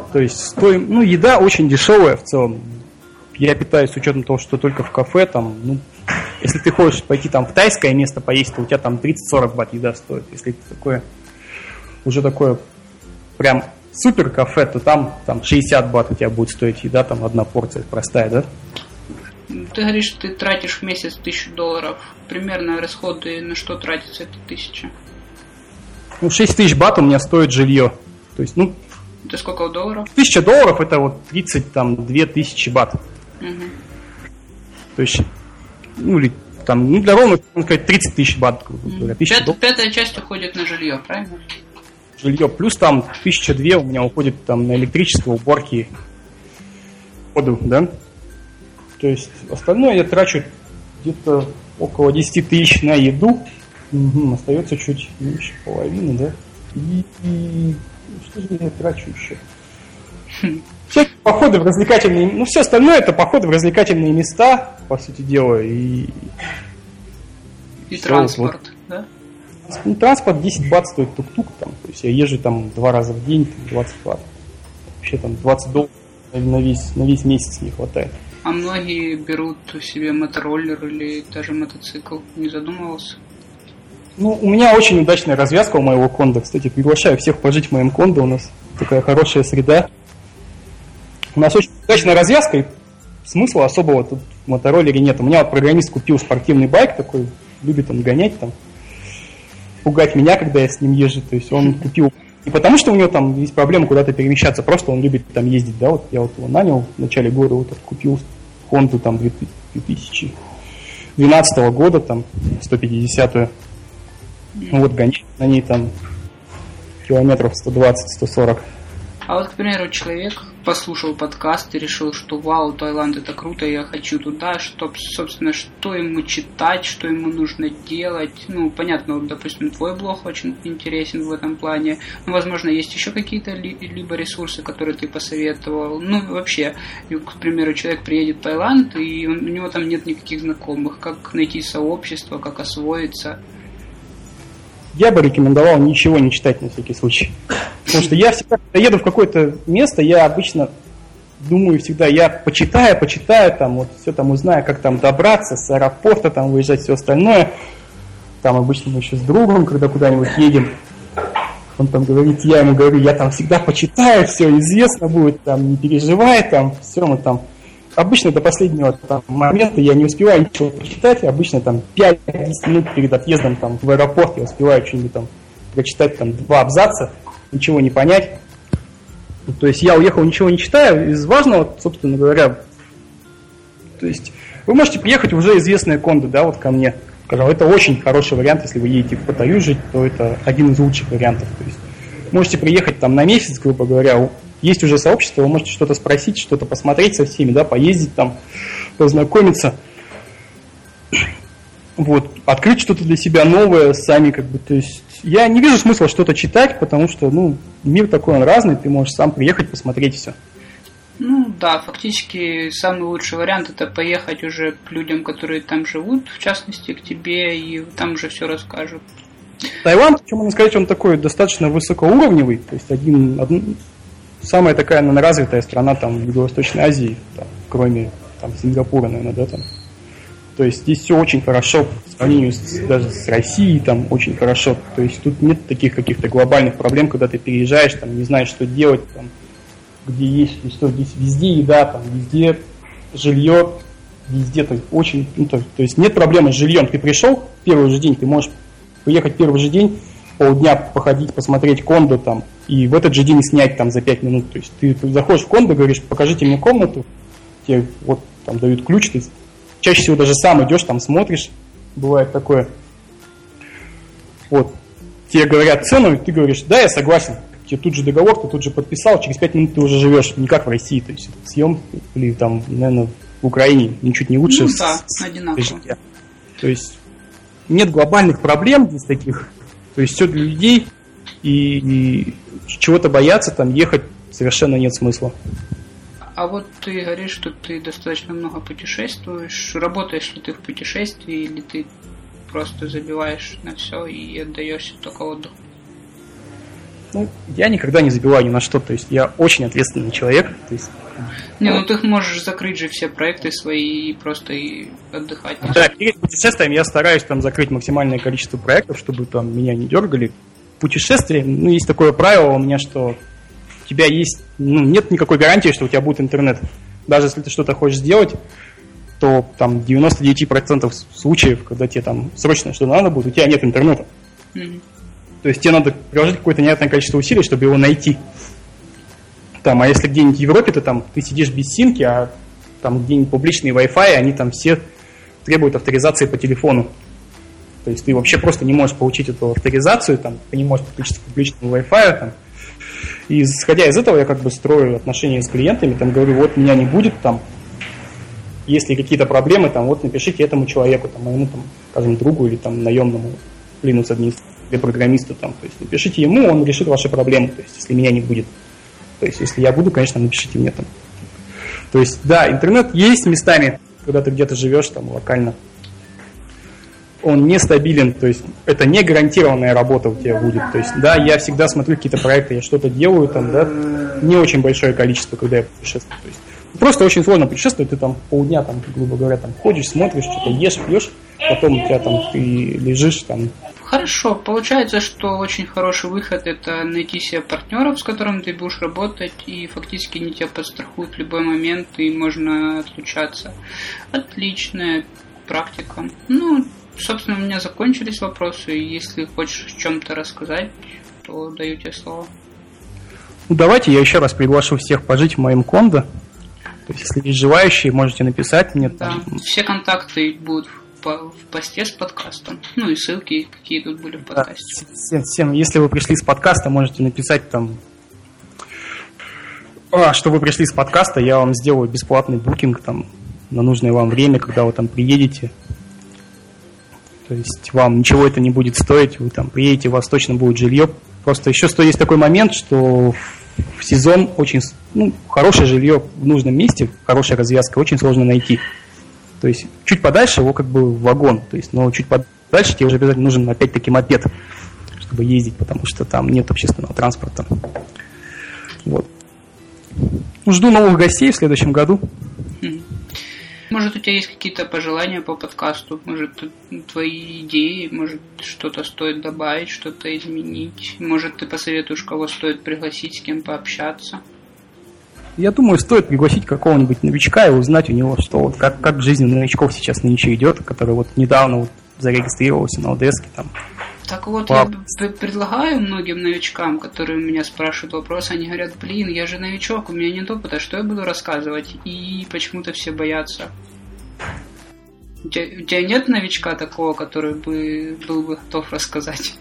То есть еда очень дешевая в целом. Я питаюсь с учетом того, что только в кафе, там, если ты хочешь пойти там в тайское место поесть, то у тебя там 30-40 бат еда стоит. Если это такое прям супер кафе, то там 60 бат у тебя будет стоить еда, там одна порция простая, да? Ты говоришь, ты тратишь в месяц $1000. Примерно расходы на что тратится эта 1000? 6000 бат у меня стоит жилье. То есть, это сколько долларов? $1000 это вот 32 тысячи бат. Угу. То есть, для ровно, можно сказать, 30 тысяч бат. Пятая часть уходит на жилье, правильно? Жилье, плюс там 1002 у меня уходит там на электричество, уборки, воду, да? То есть, остальное я трачу где-то около 10 тысяч на еду. Остается чуть меньше половины, да? И что же я трачу еще? Всякие походы в развлекательные... все остальное это походы в развлекательные места, по сути дела, и транспорт, да? Транспорт 10 бат стоит тук-тук, там, то есть я езжу там 2 раза в день, 20 бат. Вообще там $20 на весь месяц не хватает. А многие берут себе мотороллер или даже мотоцикл, не задумывался? У меня очень удачная развязка у моего кондо. Кстати, приглашаю всех пожить в моем кондо, у нас такая хорошая среда. У нас очень удачная развязка, и смысла особого тут в мотороллере нет. У меня вот программист купил спортивный байк такой, любит он гонять там, пугать меня, когда я с ним езжу. То есть он купил не потому, что у него там есть проблема куда-то перемещаться, просто он любит там ездить, да, вот я вот его нанял в начале года, вот купил Хонду там 2012 года, там 150-ю. Гонять на ней там километров 120-140. А вот, к примеру, человек послушал подкаст и решил, что вау, Таиланд это круто, я хочу туда, собственно, что ему читать, что ему нужно делать. Понятно, допустим, твой блог очень интересен в этом плане. Возможно, есть еще какие-то либо ресурсы, которые ты посоветовал. Вообще, к примеру, человек приедет в Таиланд, и у него там нет никаких знакомых. Как найти сообщество, как освоиться? Я бы рекомендовал ничего не читать на всякий случай. Потому что я всегда, когда еду в какое-то место, я обычно думаю всегда, я почитаю, там, вот все там узнаю, как там добраться, с аэропорта там выезжать, все остальное. Там обычно мы еще с другом, когда куда-нибудь едем, он там говорит, я ему говорю, я там всегда почитаю, все известно будет, там, не переживай, там, все, мы там... Обычно до последнего там момента я не успеваю ничего почитать, обычно там 5-10 минут перед отъездом там в аэропорт я успеваю что-нибудь там прочитать, там 2 абзаца, ничего не понять. То есть я уехал, ничего не читаю, из важного, собственно говоря, то есть вы можете приехать в уже известное кондо, да, вот ко мне. Скажем, это очень хороший вариант, если вы едете в Паттайю жить, то это один из лучших вариантов. То есть можете приехать там на месяц, грубо говоря, есть уже сообщество, вы можете что-то спросить, что-то посмотреть со всеми, да, поездить там, познакомиться, открыть что-то для себя новое сами, то есть я не вижу смысла что-то читать, потому что, мир такой, он разный, ты можешь сам приехать, посмотреть все. Да, фактически самый лучший вариант это поехать уже к людям, которые там живут, в частности к тебе, и там уже все расскажут. Таиланд, что можно сказать, он такой достаточно высокоуровневый, то есть самая такая, наверное, развитая страна там в Юго-Восточной Азии, там, кроме там, Сингапура, наверное, да, там. То есть здесь все очень хорошо по сравнению даже с Россией, там очень хорошо. То есть тут нет таких каких-то глобальных проблем, когда ты переезжаешь, там, не знаешь, что делать, там, где есть, что здесь везде еда, там, везде жилье, везде, то есть очень, то есть нет проблемы с жильем. Ты пришел первый же день, ты можешь приехать первый же день, полдня походить, посмотреть кондо там, и в этот же день снять там за 5 минут. То есть ты заходишь в кондо, говоришь, покажите мне комнату, тебе вот там дают ключ, ты чаще всего даже сам идешь, там смотришь, бывает такое. Тебе говорят цену, и ты говоришь, да, я согласен. Тебе тут же договор, ты тут же подписал, через 5 минут ты уже живешь, не как в России, то есть съем, или там, наверное, в Украине ничуть не лучше. Одинаково. То есть нет глобальных проблем здесь таких. То есть все для людей, и чего-то бояться, там ехать совершенно нет смысла. А вот ты говоришь, что ты достаточно много путешествуешь. Работаешь ли ты в путешествии, или ты просто забиваешь на все и отдаешься только отдыху? Ну, я никогда не забиваю ни на что, то есть я очень ответственный человек. То есть... Не, ты можешь закрыть же все проекты свои и просто отдыхать. Да, перед путешествием я стараюсь закрыть максимальное количество проектов, чтобы меня не дергали. Путешествие, есть такое правило у меня, что у тебя есть, нет никакой гарантии, что у тебя будет интернет. Даже если ты что-то хочешь сделать, то 99% случаев, когда тебе срочно что-то надо будет, у тебя нет интернета. Mm-hmm. То есть тебе надо приложить какое-то невероятное количество усилий, чтобы его найти. А если где-нибудь в Европе ты сидишь без симки, а где-нибудь публичные Wi-Fi, они все требуют авторизации по телефону. То есть ты вообще просто не можешь получить эту авторизацию, ты не можешь подключиться к публичному Wi-Fi. И исходя из этого я строю отношения с клиентами, говорю, вот меня не будет, если какие-то проблемы, вот напишите этому человеку, моему, скажем, другу или наемному Linux-администратору или программисту, то есть напишите ему, он решит ваши проблемы, то есть если меня не будет. То есть если я буду, конечно, напишите мне То есть, да, интернет есть местами, когда ты где-то живешь локально. Он нестабилен, то есть это не гарантированная работа у тебя будет. То есть, да, я всегда смотрю какие-то проекты, я что-то делаю, не очень большое количество, когда я путешествую. То есть, просто очень сложно путешествовать, ты полдня, грубо говоря, ходишь, смотришь, что-то ешь, пьешь, потом у тебя ты лежишь Хорошо, получается, что очень хороший выход – это найти себе партнеров, с которым ты будешь работать, и фактически они тебя подстрахуют в любой момент, и можно отлучаться. Отличная практика. Собственно, у меня закончились вопросы. Если хочешь о чем-то рассказать, то даю тебе слово. Давайте я еще раз приглашу всех пожить в моем кондо. То есть, если есть желающие, можете написать мне. Да, все контакты будут в посте с подкастом. И ссылки, какие тут были в подкасте. Всем, если вы пришли с подкаста, можете написать что вы пришли с подкаста, я вам сделаю бесплатный букинг на нужное вам время, когда вы приедете. То есть вам ничего это не будет стоить, вы приедете, у вас точно будет жилье. Просто еще есть такой момент, что в сезон очень хорошее жилье в нужном месте, хорошая развязка очень сложно найти. То есть чуть подальше его вагон, то есть, но чуть подальше тебе уже обязательно нужен опять-таки мопед, чтобы ездить, потому что там нет общественного транспорта. Вот. Жду новых гостей в следующем году. Может, у тебя есть какие-то пожелания по подкасту? Может, твои идеи? Может, что-то стоит добавить, что-то изменить? Может, ты посоветуешь, кого стоит пригласить, с кем пообщаться? Я думаю, стоит пригласить какого-нибудь новичка и узнать у него, что как жизнь новичков сейчас нынче идет, который недавно зарегистрировался на Audesque. Так вот, я предлагаю многим новичкам, которые меня спрашивают вопросы, они говорят, я же новичок, у меня нет опыта, что я буду рассказывать? И почему-то все боятся. У тебя нет новичка такого, который был бы готов рассказать?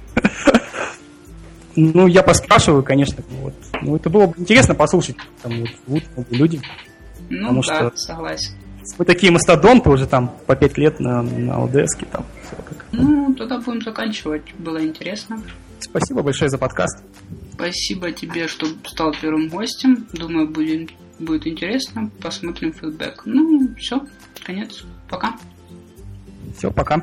Я поспрашиваю, конечно. Это было бы интересно послушать, люди. Да, согласен. Вы такие мастодонты уже по 5 лет на Audesque. Тогда будем заканчивать. Было интересно. Спасибо большое за подкаст. Спасибо тебе, что стал первым гостем. Думаю, будет интересно. Посмотрим фидбэк. Все, конец. Пока. Все, пока.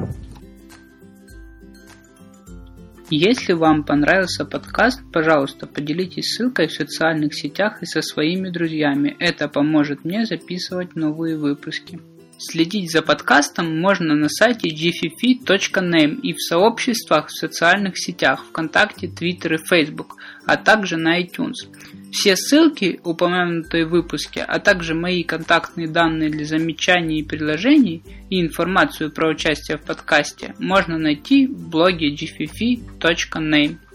Если вам понравился подкаст, пожалуйста, поделитесь ссылкой в социальных сетях и со своими друзьями. Это поможет мне записывать новые выпуски. Следить за подкастом можно на сайте gffi.name и в сообществах в социальных сетях ВКонтакте, Twitter и Facebook, а также на iTunes. Все ссылки, упомянутые в выпуске, а также мои контактные данные для замечаний и предложений и информацию про участие в подкасте можно найти в блоге gffi.name.